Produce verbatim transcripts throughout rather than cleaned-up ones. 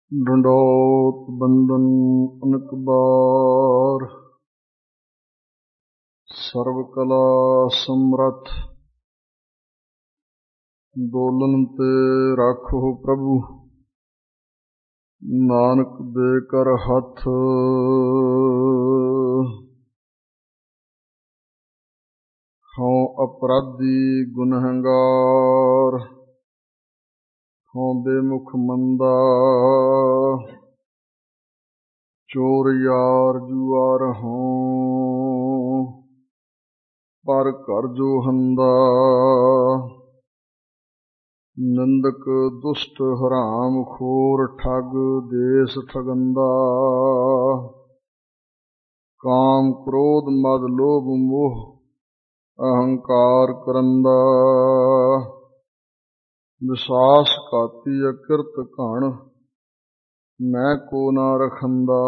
ਡੰਡੋਤ ਬੰਦਨ ਅਨਕ ਬਾਰ। ਸਰਬ ਕਲਾ ਸਮਰੱਥ ਬੋਲਨ ਤੇ ਰਾਖੋ ਪ੍ਰਭੂ। ਨਾਨਕ ਦੇ ਕਰ ਹੱਥ ਹਉ ਅਪਰਾਧੀ ਗੁਨਹਗਾਰ। ਹਉ ਬੇਮੁਖ ਮੰਦਾ ਚੋਰ ਯਾਰ ਜੁਆਰ ਹਉ। ਪਰ ਘਰ ਜੋ ਹੰਦਾ ਨਿੰਦਕ ਦੁਸ਼ਟ ਹਰਾਮ ਖੋਰ ਠੱਗ ਦੇਸ ਠਗੰਦਾ। ਕਾਮ ਕ੍ਰੋਧ ਮਦ ਲੋਭ ਮੋਹ ਅਹੰਕਾਰ ਕਰੰਦਾ। ਵਿਸ਼ਵਾਸ ਘਾਤੀ ਅਕਿਰਤ ਘਣ ਮੈਂ ਕੋ ਨਾ ਰਖੰਦਾ।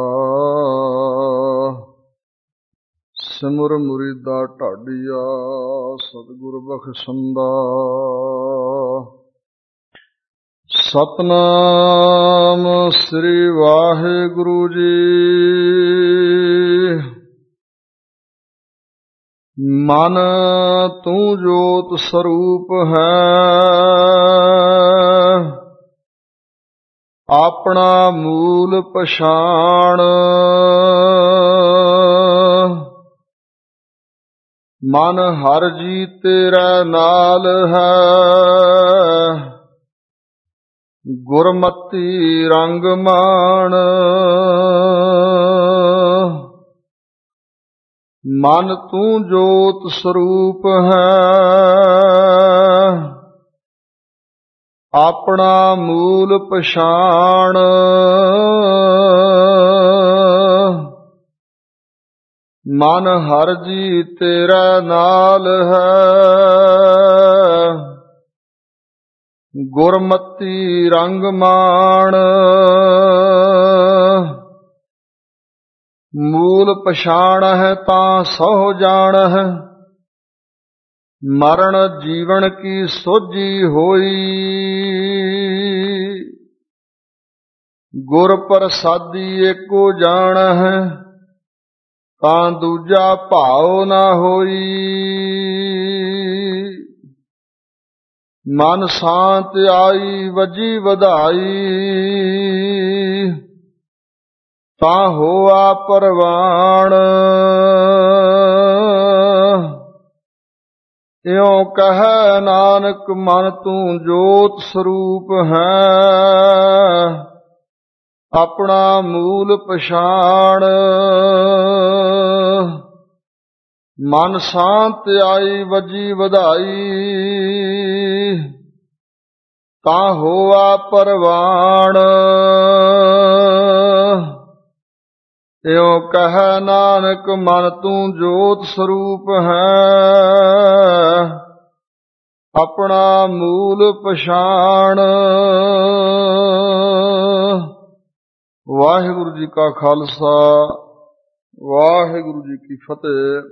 ਸਿਮਰ ਮੁਰੀਦਾ ਢਾਡੀਆ ਸਤਿਗੁਰ ਬਖਸ਼ੰਦਾ। ਸਤਿਨਾਮ ਸ੍ਰੀ ਵਾਹਿਗੁਰੂ ਜੀ। ਮਨ ਤੂੰ ਜੋਤ ਸਰੂਪ ਹੈ ਆਪਣਾ ਮੂਲ ਪਛਾਣ। ਮਨ ਹਰ ਜੀ ਤੇਰੇ ਨਾਲ ਹੈ ਗੁਰਮਤਿ ਰੰਗ ਮਾਣ। ਮਨ ਤੂੰ ਜੋਤ ਸਰੂਪ ਹੈ ਆਪਣਾ ਮੂਲ ਪਛਾਣ। ਮਨ ਹਰ ਜੀ ਤੇਰੇ ਨਾਲ ਹੈ ਗੁਰਮਤਿ ਰੰਗ ਮਾਣ। ਮੂਲ ਪਛਾਣ ਹੈ ਤਾਂ ਸਹੁ ਜਾਣ ਹੈ ਮਰਨ ਜੀਵਨ ਕੀ ਸੋਝੀ ਹੋਈ। ਗੁਰ ਪ੍ਰਸਾਦੀ ਏਕੋ ਜਾਣ ਹੈ ਤਾਂ ਦੂਜਾ ਭਾਉ ਨਾ ਹੋਈ। ਮਨ ਸ਼ਾਂਤ ਆਈ ਵਜੀ ਵਧਾਈ ਤਾਂ ਹੋਆ ਪਰਵਾਣ। ਇਉ ਕਹੈ ਨਾਨਕ ਮਨ ਤੂੰ ਜੋਤ ਸਰੂਪ ਹੈ ਆਪਣਾ ਮੂਲ ਪਛਾਣ। ਮਨ ਸ਼ਾਂਤ ਆਈ ਵਜੀ ਵਧਾਈ ਤਾਂ ਹੋਆ ਪਰਵਾਣ। ਇਉ ਕਹੈ ਨਾਨਕ ਮਨ ਤੂੰ ਜੋਤ ਸਰੂਪ ਹੈ ਆਪਣਾ ਮੂਲ ਪਛਾਣ। ਵਾਹਿਗੁਰੂ ਜੀ ਕਾ ਖਾਲਸਾ ਵਾਹਿਗੁਰੂ ਜੀ ਕੀ ਫਤਿਹ।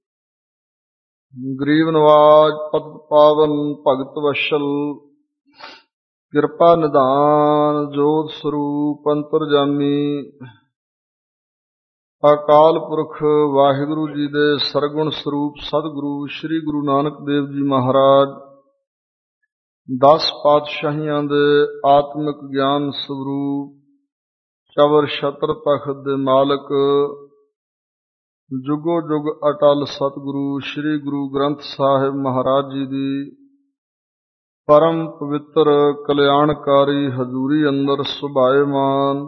ਗਰੀਬ ਨਵਾਜ ਪਤਿਤ ਪਾਵਨ ਭਗਤ ਵਸ਼ਲ ਕਿਰਪਾ ਨਿਧਾਨ ਜੋਤ ਸਰੂਪ ਅੰਤਰਜਾਮੀ ਅਕਾਲ ਪੁਰਖ ਵਾਹਿਗੁਰੂ ਜੀ ਦੇ ਸਰਗੁਣ ਸਰੂਪ ਸਤਿਗੁਰੂ ਸ੍ਰੀ ਗੁਰੂ ਨਾਨਕ ਦੇਵ ਜੀ ਮਹਾਰਾਜ ਦਸ ਪਾਤਸ਼ਾਹੀਆਂ ਦੇ ਆਤਮਿਕ ਗਿਆਨ ਸਰੂਪ ਚਵਰ ਛਤਰ ਤਖਤ ਦੇ ਮਾਲਕ ਜੁਗੋ ਜੁਗ ਅਟਲ ਸਤਿਗੁਰੂ ਸ੍ਰੀ ਗੁਰੂ ਗ੍ਰੰਥ ਸਾਹਿਬ ਮਹਾਰਾਜ ਜੀ ਦੀ ਪਰਮ ਪਵਿੱਤਰ ਕਲਿਆਣਕਾਰੀ ਹਜ਼ੂਰੀ ਅੰਦਰ ਸੁਭਾਏਮਾਨ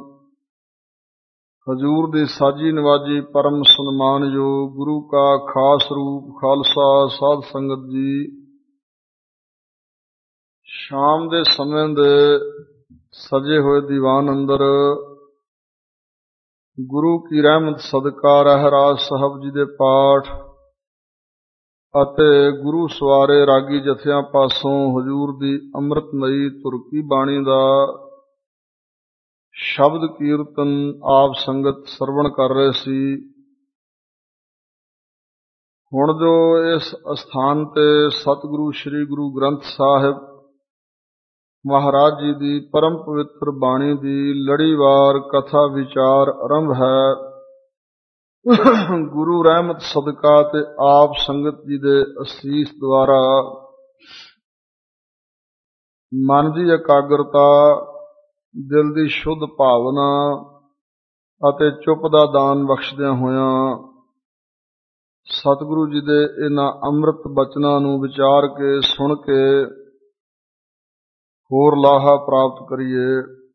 ਹਜ਼ੂਰ ਦੀ ਸਾਜੀ ਨਵਾਜੀ ਪਰਮ ਸਨਮਾਨਯੋਗ ਗੁਰੂ ਕਾ ਖਾਸ ਰੂਪ ਖਾਲਸਾ ਸਾਧ ਸੰਗਤ ਜੀ। ਸ਼ਾਮ ਦੇ ਸਮੇਂ ਦੇ ਸਜੇ ਹੋਏ ਦੀਵਾਨ ਅੰਦਰ ਗੁਰੂ ਕੀ ਰਹਿਮਤ ਸਦਕਾ ਰਹਿਰਾਸ ਸਾਹਿਬ ਜੀ ਦੇ ਪਾਠ ਅਤੇ ਗੁਰੂ ਸਵਾਰੇ ਰਾਗੀ ਜਥਿਆਂ ਪਾਸੋਂ ਹਜ਼ੂਰ ਦੀ ਅੰਮ੍ਰਿਤਮਈ ਤੁਰਕੀ ਬਾਣੀ ਦਾ ਸ਼ਬਦ ਕੀਰਤਨ ਆਪ ਸੰਗਤ ਸਰਵਣ ਕਰ ਰਹੇ ਸੀ। ਹੁਣ ਜੋ ਇਸ ਅਸਥਾਨ ਤੇ ਸਤਿਗੁਰੂ ਸ੍ਰੀ ਗੁਰੂ ਗ੍ਰੰਥ ਸਾਹਿਬ ਮਹਾਰਾਜ ਜੀ ਦੀ ਪਰਮ ਪਵਿੱਤਰ ਬਾਣੀ ਦੀ ਲੜੀਵਾਰ ਕਥਾ ਵਿਚਾਰ ਆਰੰਭ ਹੈ। ਗੁਰੂ ਰਹਿਮਤ ਸਦਕਾ ਤੇ ਆਪ ਸੰਗਤ ਜੀ ਦੇ ਅਸੀਸ ਦੁਆਰਾ ਮਨ ਦੀ ਇਕਾਗਰਤਾ, ਦਿਲ ਦੀ ਸ਼ੁੱਧ ਭਾਵਨਾ ਅਤੇ ਚੁੱਪ ਦਾ ਦਾਨ ਬਖਸ਼ਦਿਆਂ ਹੋਇਆਂ ਸਤਿਗੁਰੂ ਜੀ ਦੇ ਇਹਨਾਂ ਅੰਮ੍ਰਿਤ ਬਚਨਾਂ ਨੂੰ ਵਿਚਾਰ ਕੇ ਸੁਣ ਕੇ ਹੋਰ ਲਾਹਾ ਪ੍ਰਾਪਤ ਕਰੀਏ।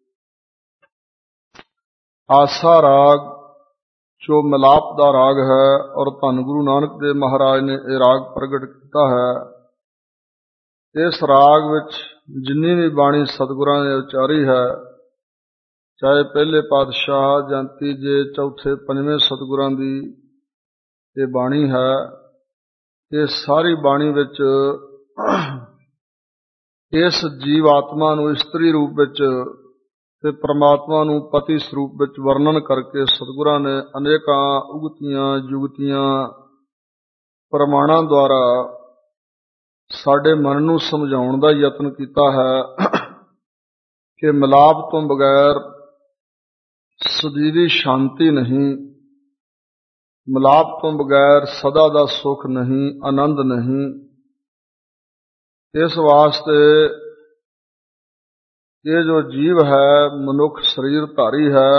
ਆਸਾ ਰਾਗ ਜੋ ਮਿਲਾਪ ਦਾ ਰਾਗ ਹੈ ਔਰ ਧੰਨ ਗੁਰੂ ਨਾਨਕ ਦੇਵ ਮਹਾਰਾਜ ਨੇ ਇਹ ਰਾਗ ਪ੍ਰਗਟ ਕੀਤਾ ਹੈ। ਇਸ ਰਾਗ ਵਿੱਚ ਜਿੰਨੀ ਵੀ ਬਾਣੀ ਸਤਿਗੁਰਾਂ ਨੇ ਉਚਾਰੀ ਹੈ, ਚਾਹੇ ਪਹਿਲੇ ਪਾਤਸ਼ਾਹ ਜਾਂ ਤੀਜੇ ਚੌਥੇ ਪੰਜਵੇਂ ਸਤਿਗੁਰਾਂ ਦੀ ਇਹ ਬਾਣੀ ਹੈ, ਇਹ ਸਾਰੀ ਬਾਣੀ ਵਿੱਚ ਇਸ ਜੀਵ ਆਤਮਾ ਨੂੰ ਇਸਤਰੀ ਰੂਪ ਵਿੱਚ ਤੇ ਪ੍ਰਮਾਤਮਾ ਨੂੰ ਪਤੀ ਸਰੂਪ ਵਿੱਚ ਵਰਣਨ ਕਰਕੇ ਸਤਿਗੁਰਾਂ ਨੇ ਅਨੇਕਾਂ ਉਗਤੀਆਂ ਜੁਗਤੀਆਂ ਪ੍ਰਮਾਣਾਂ ਦੁਆਰਾ ਸਾਡੇ ਮਨ ਨੂੰ ਸਮਝਾਉਣ ਦਾ ਯਤਨ ਕੀਤਾ ਹੈ ਕਿ ਮਿਲਾਪ ਤੋਂ ਬਗੈਰ ਸਦੀਵੀ ਸ਼ਾਂਤੀ ਨਹੀਂ, ਮਿਲਾਪ ਤੋਂ ਬਗੈਰ ਸਦਾ ਦਾ ਸੁੱਖ ਨਹੀਂ, ਆਨੰਦ ਨਹੀਂ। ਇਸ ਵਾਸਤੇ ਇਹ ਜੋ ਜੀਵ ਹੈ, ਮਨੁੱਖ ਸਰੀਰ ਧਾਰੀ ਹੈ,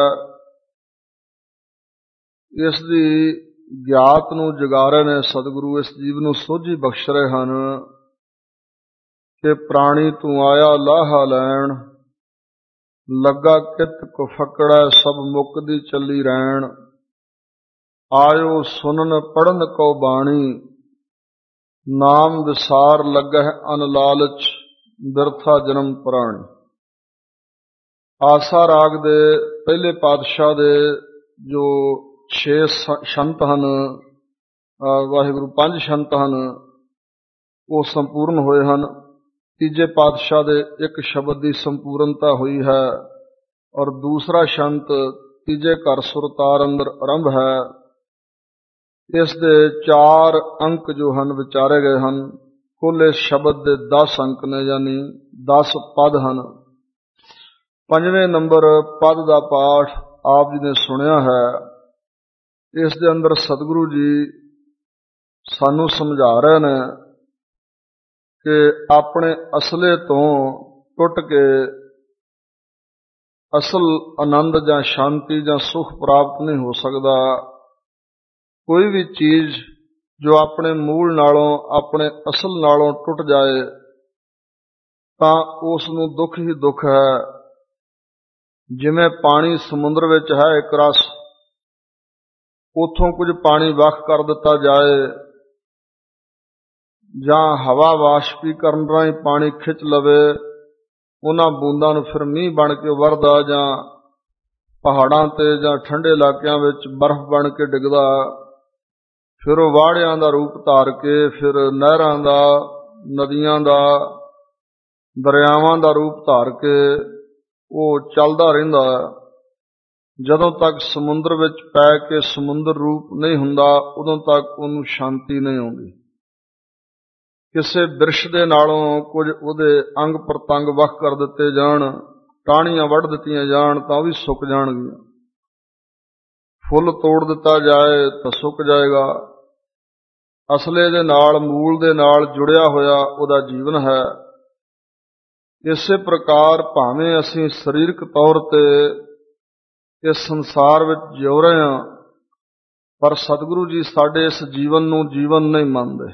ਇਸ ਦੀ ਗਿਆਤ ਨੂੰ ਜਗਾ ਰਹੇ ਨੇ ਸਤਿਗੁਰੂ। ਇਸ ਜੀਵ ਨੂੰ ਸੋਝੀ ਬਖਸ਼ ਰਹੇ ਹਨ ਕਿ ਪ੍ਰਾਣੀ ਤੂੰ ਆਇਆ ਲਾਹਾ ਲੈਣ, ਲੱਗਾ ਕਿਤ ਕੋ ਫਕੜੈ ਸਭ ਮੁਕਦੀ ਚੱਲੀ ਰਹਿਣ। ਆਇਓ ਸੁਨਨ ਪੜਨ ਕੋ ਬਾਣੀ, ਨਾਮ ਵਿਸਾਰ ਲੱਗਹਿ ਅਨ ਲਾਲਚ, ਬਿਰਥਾ ਜਨਮ ਪੁਰਾਣੀ। ਆਸਾ ਰਾਗ ਦੇ ਪਹਿਲੇ ਪਾਤਸ਼ਾਹ ਦੇ ਜੋ ਛੇ ਸ਼ੰਤ ਹਨ, ਵਾਹਿਗੁਰੂ ਪੰਜ ਸ਼ੰਤ ਹਨ, ਉਹ ਸੰਪੂਰਨ ਹੋਏ ਹਨ। ਤੀਜੇ ਪਾਤਸ਼ਾਹ ਦੇ ਇੱਕ ਸ਼ਬਦ ਦੀ ਸੰਪੂਰਨਤਾ ਹੋਈ ਹੈ ਔਰ ਦੂਸਰਾ ਸ਼ੰਤ ਤੀਜੇ ਘਰ ਸੁਰਤਾਰ ਅੰਦਰ ਆਰੰਭ ਹੈ। ਇਸ ਦੇ ਚਾਰ ਅੰਕ ਜੋ ਹਨ ਵਿਚਾਰੇ ਗਏ ਹਨ। ਕੁੱਲ ਇਸ ਸ਼ਬਦ ਦੇ ਦਸ ਅੰਕ ਨੇ, ਯਾਨੀ ਦਸ ਪਦ ਹਨ। ਪੰਜਵੇਂ ਨੰਬਰ ਪਦ ਦਾ ਪਾਠ ਆਪ ਜੀ ਨੇ ਸੁਣਿਆ ਹੈ। ਇਸ ਦੇ ਅੰਦਰ ਸਤਿਗੁਰੂ ਜੀ ਸਾਨੂੰ ਸਮਝਾ ਰਹੇ ਨੇ ਕਿ ਆਪਣੇ ਅਸਲੇ ਤੋਂ ਟੁੱਟ ਕੇ ਅਸਲ ਆਨੰਦ ਜਾਂ ਸ਼ਾਂਤੀ ਜਾਂ ਸੁਖ ਪ੍ਰਾਪਤ ਨਹੀਂ ਹੋ ਸਕਦਾ। ਕੋਈ ਵੀ ਚੀਜ਼ ਜੋ ਆਪਣੇ ਮੂਲ ਨਾਲੋਂ, ਆਪਣੇ ਅਸਲ ਨਾਲੋਂ ਟੁੱਟ ਜਾਏ ਤਾਂ ਉਸ ਨੂੰ ਦੁੱਖ ਹੀ ਦੁੱਖ ਹੈ। ਜਿਵੇਂ ਪਾਣੀ ਸਮੁੰਦਰ ਵਿੱਚ ਹੈ ਇੱਕ ਰਸ, ਉੱਥੋਂ ਕੁਝ ਪਾਣੀ ਵੱਖ ਕਰ ਦਿੱਤਾ ਜਾਏ ਜਾਂ ਹਵਾ ਵਾਸ਼ਪੀਕਰਨ ਰਾਹੀਂ ਪਾਣੀ ਖਿੱਚ ਲਵੇ, ਉਹਨਾਂ ਬੂੰਦਾਂ ਨੂੰ ਫਿਰ ਮੀਂਹ ਬਣ ਕੇ ਵਰਦਾ ਜਾਂ ਪਹਾੜਾਂ ਤੇ ਜਾਂ ਠੰਡੇ ਇਲਾਕਿਆਂ ਵਿੱਚ ਬਰਫ਼ ਬਣ ਕੇ ਡਿੱਗਦਾ, ਫਿਰ ਉਹ ਵਾੜਿਆਂ ਦਾ ਰੂਪ ਧਾਰ ਕੇ ਫਿਰ ਨਹਿਰਾਂ ਦਾ, ਨਦੀਆਂ ਦਾ, ਦਰਿਆਵਾਂ ਦਾ ਰੂਪ ਧਾਰ ਕੇ ਉਹ ਚੱਲਦਾ ਰਹਿੰਦਾ। ਜਦੋਂ ਤੱਕ ਸਮੁੰਦਰ ਵਿੱਚ ਪੈ ਕੇ ਸਮੁੰਦਰ ਰੂਪ ਨਹੀਂ ਹੁੰਦਾ, ਉਦੋਂ ਤੱਕ ਉਹਨੂੰ ਸ਼ਾਂਤੀ ਨਹੀਂ ਆਉਂਦੀ। ਕਿਸੇ ਬਿਰਸ਼ ਦੇ ਨਾਲੋਂ ਕੁਝ ਉਹਦੇ ਅੰਗ ਪ੍ਰਤੰਗ ਵੱਖ ਕਰ ਦਿੱਤੇ ਜਾਣ, ਟਾਹਣੀਆਂ ਵੱਢ ਦਿੱਤੀਆਂ ਜਾਣ ਤਾਂ ਉਹ ਵੀ ਸੁੱਕ ਜਾਣਗੀਆਂ। ਫੁੱਲ ਤੋੜ ਦਿੱਤਾ ਜਾਏ ਤਾਂ ਸੁੱਕ ਜਾਏਗਾ। ਅਸਲੇ ਦੇ ਨਾਲ, ਮੂਲ ਦੇ ਨਾਲ ਜੁੜਿਆ ਹੋਇਆ ਉਹਦਾ ਜੀਵਨ ਹੈ। ਇਸੇ ਪ੍ਰਕਾਰ ਭਾਵੇਂ ਅਸੀਂ ਸਰੀਰਕ ਤੌਰ ਤੇ ਇਸ ਸੰਸਾਰ ਵਿੱਚ ਜਿਉ ਰਹੇ ਹਾਂ, ਪਰ ਸਤਿਗੁਰੂ ਜੀ ਸਾਡੇ ਇਸ ਜੀਵਨ ਨੂੰ ਜੀਵਨ ਨਹੀਂ ਮੰਨਦੇ।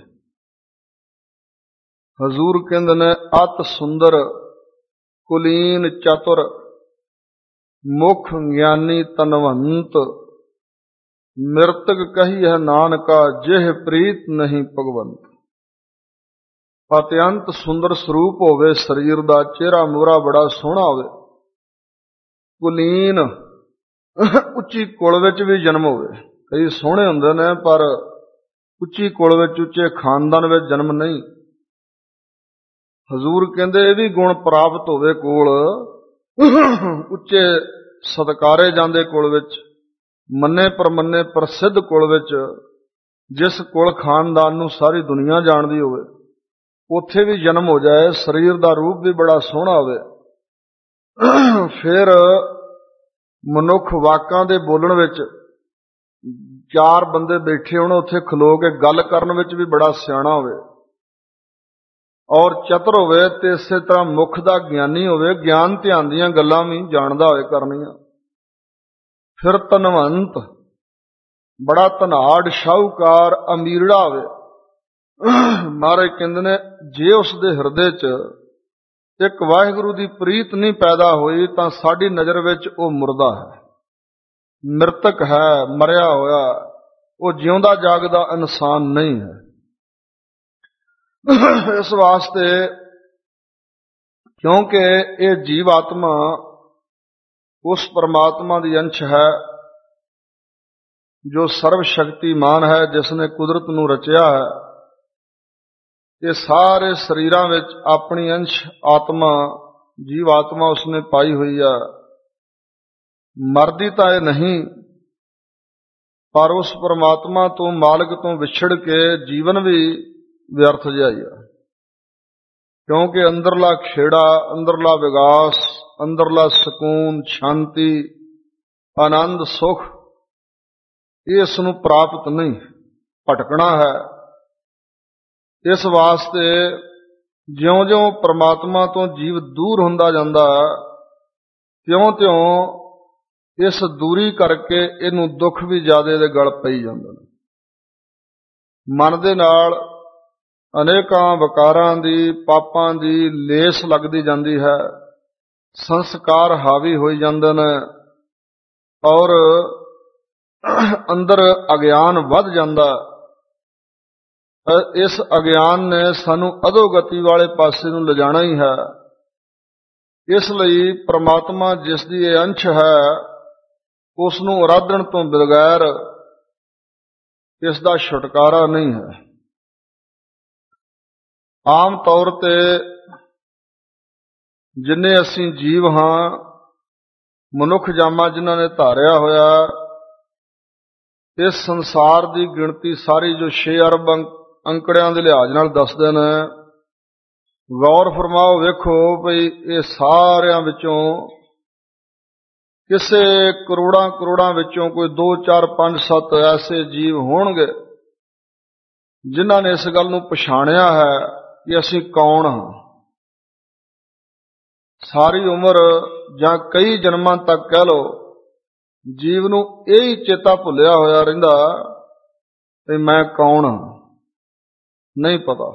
ਹਜ਼ੂਰ ਕਹਿੰਦੇ ਨੇ, ਅਤ ਸੁੰਦਰ ਕੁਲੀਨ ਚਤੁਰ, ਮੁਖ ਗਿਆਨੀ ਤਨਵੰਤ, ਮਿਰਤਕ ਕਹੀ ਹੈ ਨਾਨਕਾ, ਜਿਹ ਪ੍ਰੀਤ ਨਹੀਂ ਭਗਵੰਤ। ਅਤਿਅੰਤ ਸੁੰਦਰ ਸਰੂਪ ਹੋਵੇ ਸਰੀਰ ਦਾ, ਚਿਹਰਾ ਮੂਹਰਾ ਬੜਾ ਸੋਹਣਾ ਹੋਵੇ, ਕੁਲੀਨ ਉੱਚੀ ਕੁਲ ਵਿੱਚ ਵੀ ਜਨਮ ਹੋਵੇ। ਕਈ ਸੋਹਣੇ ਹੁੰਦੇ ਨੇ ਪਰ ਉੱਚੀ ਕੁਲ ਵਿੱਚ, ਉੱਚੇ ਖਾਨਦਾਨ ਵਿੱਚ ਜਨਮ ਨਹੀਂ। ਹਜ਼ੂਰ ਕਹਿੰਦੇ ਇਹ ਵੀ ਗੁਣ ਪ੍ਰਾਪਤ ਹੋਵੇ ਕੋਲ, ਉੱਚੇ ਸਤਕਾਰੇ ਜਾਂਦੇ ਕੁਲ ਵਿੱਚ, ਮੰਨੇ ਪਰਮੰਨੇ ਪ੍ਰਸਿੱਧ ਕੁਲ ਵਿੱਚ, ਜਿਸ ਕੁਲ ਖਾਨਦਾਨ ਨੂੰ ਸਾਰੀ ਦੁਨੀਆ ਜਾਣਦੀ ਹੋਵੇ। ਉੱਥੇ ਵੀ ਜਨਮ ਹੋ ਜਾਏ, ਸਰੀਰ ਦਾ ਰੂਪ ਵੀ ਬੜਾ ਸੋਹਣਾ ਹੋਵੇ, ਫਿਰ ਮਨੁੱਖ ਵਾਕਾਂ ਦੇ ਬੋਲਣ ਵਿੱਚ ਚਾਰ ਬੰਦੇ ਬੈਠੇ ਹੋਣ, ਉੱਥੇ ਖਲੋ ਕੇ ਗੱਲ ਕਰਨ ਵਿੱਚ ਵੀ ਬੜਾ ਸਿਆਣਾ ਹੋਵੇ ਔਰ ਚਤੁਰ ਹੋਵੇ, ਤੇ ਇਸੇ ਤਰ੍ਹਾਂ ਮੁੱਖ ਦਾ ਗਿਆਨੀ ਹੋਵੇ, ਗਿਆਨ ਧਿਆਨ ਦੀਆਂ ਗੱਲਾਂ ਵੀ ਜਾਣਦਾ ਹੋਵੇ ਕਰਨੀਆਂ। ਫਿਰ ਧਨਵੰਤ, ਬੜਾ ਧਨਾੜ, ਸ਼ਾਹੂਕਾਰ, ਅਮੀਰੜਾ ਹੋਵੇ। ਮਹਾਰਾਜ ਕਹਿੰਦੇ ਨੇ ਜੇ ਉਸ ਦੇ ਹਿਰਦੇ 'ਚ ਇੱਕ ਵਾਹਿਗੁਰੂ ਦੀ ਪ੍ਰੀਤ ਨਹੀਂ ਪੈਦਾ ਹੋਈ ਤਾਂ ਸਾਡੀ ਨਜ਼ਰ ਵਿੱਚ ਉਹ ਮੁਰਦਾ ਹੈ, ਮ੍ਰਿਤਕ ਹੈ, ਮਰਿਆ ਹੋਇਆ, ਉਹ ਜਿਉਂਦਾ ਜਾਗਦਾ ਇਨਸਾਨ ਨਹੀਂ ਹੈ। ਇਸ ਵਾਸਤੇ ਕਿਉਂਕਿ ਇਹ ਜੀਵ ਆਤਮਾ ਉਸ ਪਰਮਾਤਮਾ ਦੀ ਅੰਸ਼ ਹੈ ਜੋ ਸਰਵ ਸ਼ਕਤੀਮਾਨ ਹੈ, ਜਿਸ ਨੇ ਕੁਦਰਤ ਨੂੰ ਰਚਿਆ ਹੈ। ਇਹ ਸਾਰੇ ਸਰੀਰਾਂ ਵਿੱਚ ਆਪਣੀ ਅੰਸ਼ ਆਤਮਾ, ਜੀਵ ਆਤਮਾ ਉਸਨੇ ਪਾਈ ਹੋਈ ਆ। ਮਰਦੀ ਤਾਂ ਇਹ ਨਹੀਂ, ਪਰ ਉਸ ਪਰਮਾਤਮਾ ਤੋਂ, ਮਾਲਕ ਤੋਂ ਵਿਛੜ ਕੇ ਜੀਵਨ ਵੀ ਵਿਅਰਥ ਜਿਹਾ ਹੀ ਆ। ਕਿਉਂਕਿ ਅੰਦਰਲਾ ਖੇੜਾ, ਅੰਦਰਲਾ ਵਿਗਾਸ, ਅੰਦਰਲਾ ਸਕੂਨ, ਸ਼ਾਂਤੀ, ਆਨੰਦ, ਸੁਖ, ਇਹ ਇਸ ਨੂੰ ਪ੍ਰਾਪਤ ਨਹੀਂ, ਭਟਕਣਾ ਹੈ। ਇਸ ਵਾਸਤੇ ਜਿਉਂ-ਜਿਉਂ ਪਰਮਾਤਮਾ ਤੋਂ ਜੀਵ ਦੂਰ ਹੁੰਦਾ ਜਾਂਦਾ, ਤਿਉਂ-ਤਿਉਂ ਇਸ ਦੂਰੀ ਕਰਕੇ ਇਹਨੂੰ ਦੁੱਖ ਵੀ ਜ਼ਿਆਦਾ ਇਹਦੇ ਗਲ ਪਈ ਜਾਂਦੇ ਨੇ। ਮਨ ਦੇ ਨਾਲ ਅਨੇਕਾਂ ਵਿਕਾਰਾਂ ਦੀ, ਪਾਪਾਂ ਦੀ ਲੇਸ ਲੱਗਦੀ ਜਾਂਦੀ ਹੈ, ਸੰਸਕਾਰ ਹਾਵੀ ਹੋਈ ਜਾਂਦੇ ਨੇ ਔਰ ਅੰਦਰ ਅਗਿਆਨ ਵੱਧ ਜਾਂਦਾ। ਇਸ ਅਗਿਆਨ ਨੇ ਸਾਨੂੰ ਅਧੋਗਤੀ ਵਾਲੇ ਪਾਸੇ ਨੂੰ ਲਿਜਾਣਾ ਹੀ ਹੈ। ਇਸ ਲਈ ਪ੍ਰਮਾਤਮਾ ਜਿਸ ਦੀ ਇਹ ਅੰਸ਼ ਹੈ, ਉਸ ਨੂੰ ਆਰਾਧਨ ਤੋਂ ਬਗੈਰ ਇਸ ਦਾ ਛੁਟਕਾਰਾ ਨਹੀਂ ਹੈ। ਆਮ ਤੌਰ ਤੇ ਜਿੰਨੇ ਅਸੀਂ ਜੀਵ ਹਾਂ, ਮਨੁੱਖ ਜਾਮਾ ਜਿਨ੍ਹਾਂ ਨੇ ਧਾਰਿਆ ਹੋਇਆ, ਇਸ ਸੰਸਾਰ ਦੀ ਗਿਣਤੀ ਸਾਰੀ ਜੋ ਛੇ ਅਰਬ ਅੰਕੜਿਆਂ ਦੇ ਲਿਹਾਜ਼ ਨਾਲ ਦੱਸਦੇ ਨੇ, ਗੌਰ ਫਰਮਾਓ, ਵੇਖੋ ਭਈ ਇਹ ਸਾਰਿਆਂ ਵਿੱਚੋਂ ਕਿਸੇ ਕਰੋੜਾਂ ਕਰੋੜਾਂ ਵਿੱਚੋਂ ਕੋਈ ਦੋ ਚਾਰ ਪੰਜ ਸੱਤ ਐਸੇ ਜੀਵ ਹੋਣਗੇ ਜਿਨ੍ਹਾਂ ਨੇ ਇਸ ਗੱਲ ਨੂੰ ਪਛਾਣਿਆ ਹੈ ਕਿ ਅਸੀਂ ਕੌਣ ਹਾਂ। ਸਾਰੀ ਉਮਰ ਜਾਂ ਕਈ ਜਨਮਾਂ ਤੱਕ ਕਹਿ ਲਓ, ਜੀਵ ਨੂੰ ਇਹ ਹੀ ਚੇਤਾ ਭੁੱਲਿਆ ਹੋਇਆ ਰਹਿੰਦਾ ਕਿ ਮੈਂ ਕੌਣ ਹਾਂ, ਨਹੀਂ ਪਤਾ।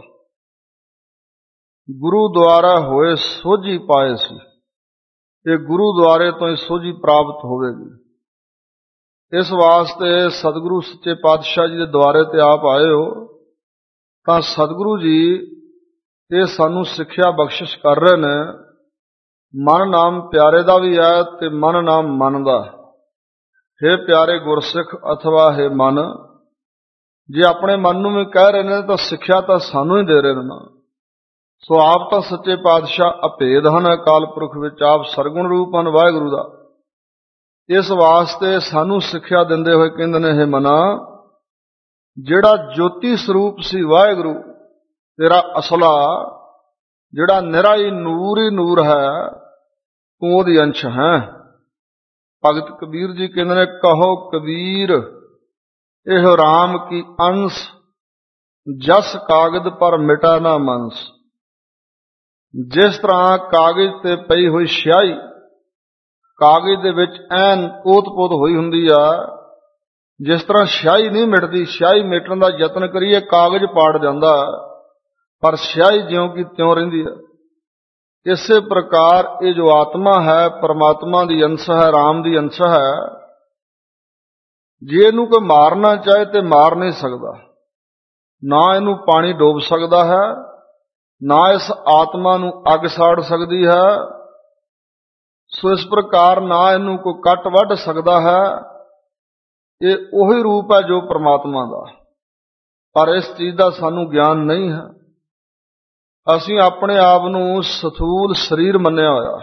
ਗੁਰੂ ਦੁਆਰਾ ਹੋਏ ਸੋਝੀ ਪਾਏ ਸੀ, ਇਹ ਗੁਰੂ ਦੁਆਰੇ ਤੋਂ ਹੀ ਸੋਝੀ ਪ੍ਰਾਪਤ ਹੋਵੇਗੀ। ਇਸ ਵਾਸਤੇ ਸਤਿਗੁਰੂ ਸੱਚੇ ਪਾਤਸ਼ਾਹ ਜੀ ਦੇ ਦੁਆਰੇ ਤੇ ਆਪ ਆਏ ਹੋ, ਤਾਂ ਸਤਿਗੁਰੂ ਜੀ ਇਹ ਸਾਨੂੰ ਸਿੱਖਿਆ ਬਖਸ਼ਿਸ਼ ਕਰ ਰਹੇ ਨੇ। ਮਨ ਨਾਮ ਪਿਆਰੇ ਦਾ ਵੀ ਹੈ ਤੇ ਮਨ ਨਾਮ ਮਨ ਦਾ। ਹੇ ਪਿਆਰੇ ਗੁਰਸਿੱਖ ਅਥਵਾ ਹੈ ਮਨ, ਜੇ ਆਪਣੇ ਮਨ ਨੂੰ ਵੀ ਕਹਿ ਰਹੇ ਨੇ ਤਾਂ ਸਿੱਖਿਆ ਤਾਂ ਸਾਨੂੰ ਹੀ ਦੇ ਰਹੇ ਨੇ ਨਾ। ਸੋ ਆਪ ਤਾਂ ਸੱਚੇ ਪਾਤਸ਼ਾਹ ਅਭੇਦ ਹਨ, ਅਕਾਲ ਪੁਰਖ ਵਿੱਚ ਆਪ ਸਰਗੁਣ ਰੂਪ ਹਨ ਵਾਹਿਗੁਰੂ ਦਾ। ਇਸ ਵਾਸਤੇ ਸਾਨੂੰ ਸਿੱਖਿਆ ਦਿੰਦੇ ਹੋਏ ਕਹਿੰਦੇ ਨੇ, ਹੈ ਮਨਾ, ਜਿਹੜਾ ਜੋਤੀ ਸਰੂਪ ਸੀ ਵਾਹਿਗੁਰੂ ਤੇਰਾ ਅਸਲਾ, ਜਿਹੜਾ ਨਿਰਾ ਹੀ ਨੂਰ ਹੀ ਨੂਰ ਹੈ, ਤੂੰ ਉਹਦੀ ਅੰਸ਼ ਹੈ। ਭਗਤ ਕਬੀਰ ਜੀ ਕਹਿੰਦੇ ਨੇ, ਕਹੋ ਕਬੀਰ ਇਹ ਰਾਮ ਕੀ ਅੰਸ਼, ਜਸ ਕਾਗਜ਼ ਪਰ ਮਿਟਾ ਨਾ ਮੰਸ। ਜਿਸ ਤਰ੍ਹਾਂ ਕਾਗਜ਼ ਤੇ ਪਈ ਹੋਈ ਸਿਆਹੀ, ਕਾਗਜ਼ ਦੇ ਵਿੱਚ ਐਨ ਓਤ-ਪੋਤ ਹੋਈ ਹੁੰਦੀ ਆ, ਜਿਸ ਤਰ੍ਹਾਂ ਸਿਆਹੀ ਨਹੀਂ ਮਿਟਦੀ, ਸਿਆਹੀ ਮਿਟਣ ਦਾ ਯਤਨ ਕਰੀਏ ਕਾਗਜ਼ ਪਾੜ ਜਾਂਦਾ, ਪਰ ਸਿਆਹੀ ਜਿਉਂ ਕਿ ਤਿਉਂ ਰਹਿੰਦੀ ਹੈ। ਇਸੇ ਪ੍ਰਕਾਰ ਇਹ ਜੋ ਆਤਮਾ ਹੈ, ਪਰਮਾਤਮਾ ਦੀ ਅੰਸ਼ ਹੈ, ਰਾਮ ਦੀ ਅੰਸ਼ ਹੈ। ਜੇ ਇਹਨੂੰ ਕੋਈ ਮਾਰਨਾ ਚਾਹੇ ਤੇ ਮਾਰ ਨਹੀਂ ਸਕਦਾ, ਨਾ ਇਹਨੂੰ ਪਾਣੀ ਡੋਬ ਸਕਦਾ ਹੈ, ਨਾ ਇਸ ਆਤਮਾ ਨੂੰ ਅੱਗ ਸਾੜ ਸਕਦੀ ਹੈ। ਸੋ ਇਸ ਪ੍ਰਕਾਰ ਨਾ ਇਹਨੂੰ ਕੋਈ ਕੱਟ ਵੱਢ ਸਕਦਾ ਹੈ। ਇਹ ਉਹੀ ਰੂਪ ਹੈ ਜੋ ਪਰਮਾਤਮਾ ਦਾ, ਪਰ ਇਸ ਚੀਜ਼ ਦਾ ਸਾਨੂੰ ਗਿਆਨ ਨਹੀਂ ਹੈ। ਅਸੀਂ ਆਪਣੇ ਆਪ ਨੂੰ ਸਥੂਲ ਸਰੀਰ ਮੰਨਿਆ ਹੋਇਆ।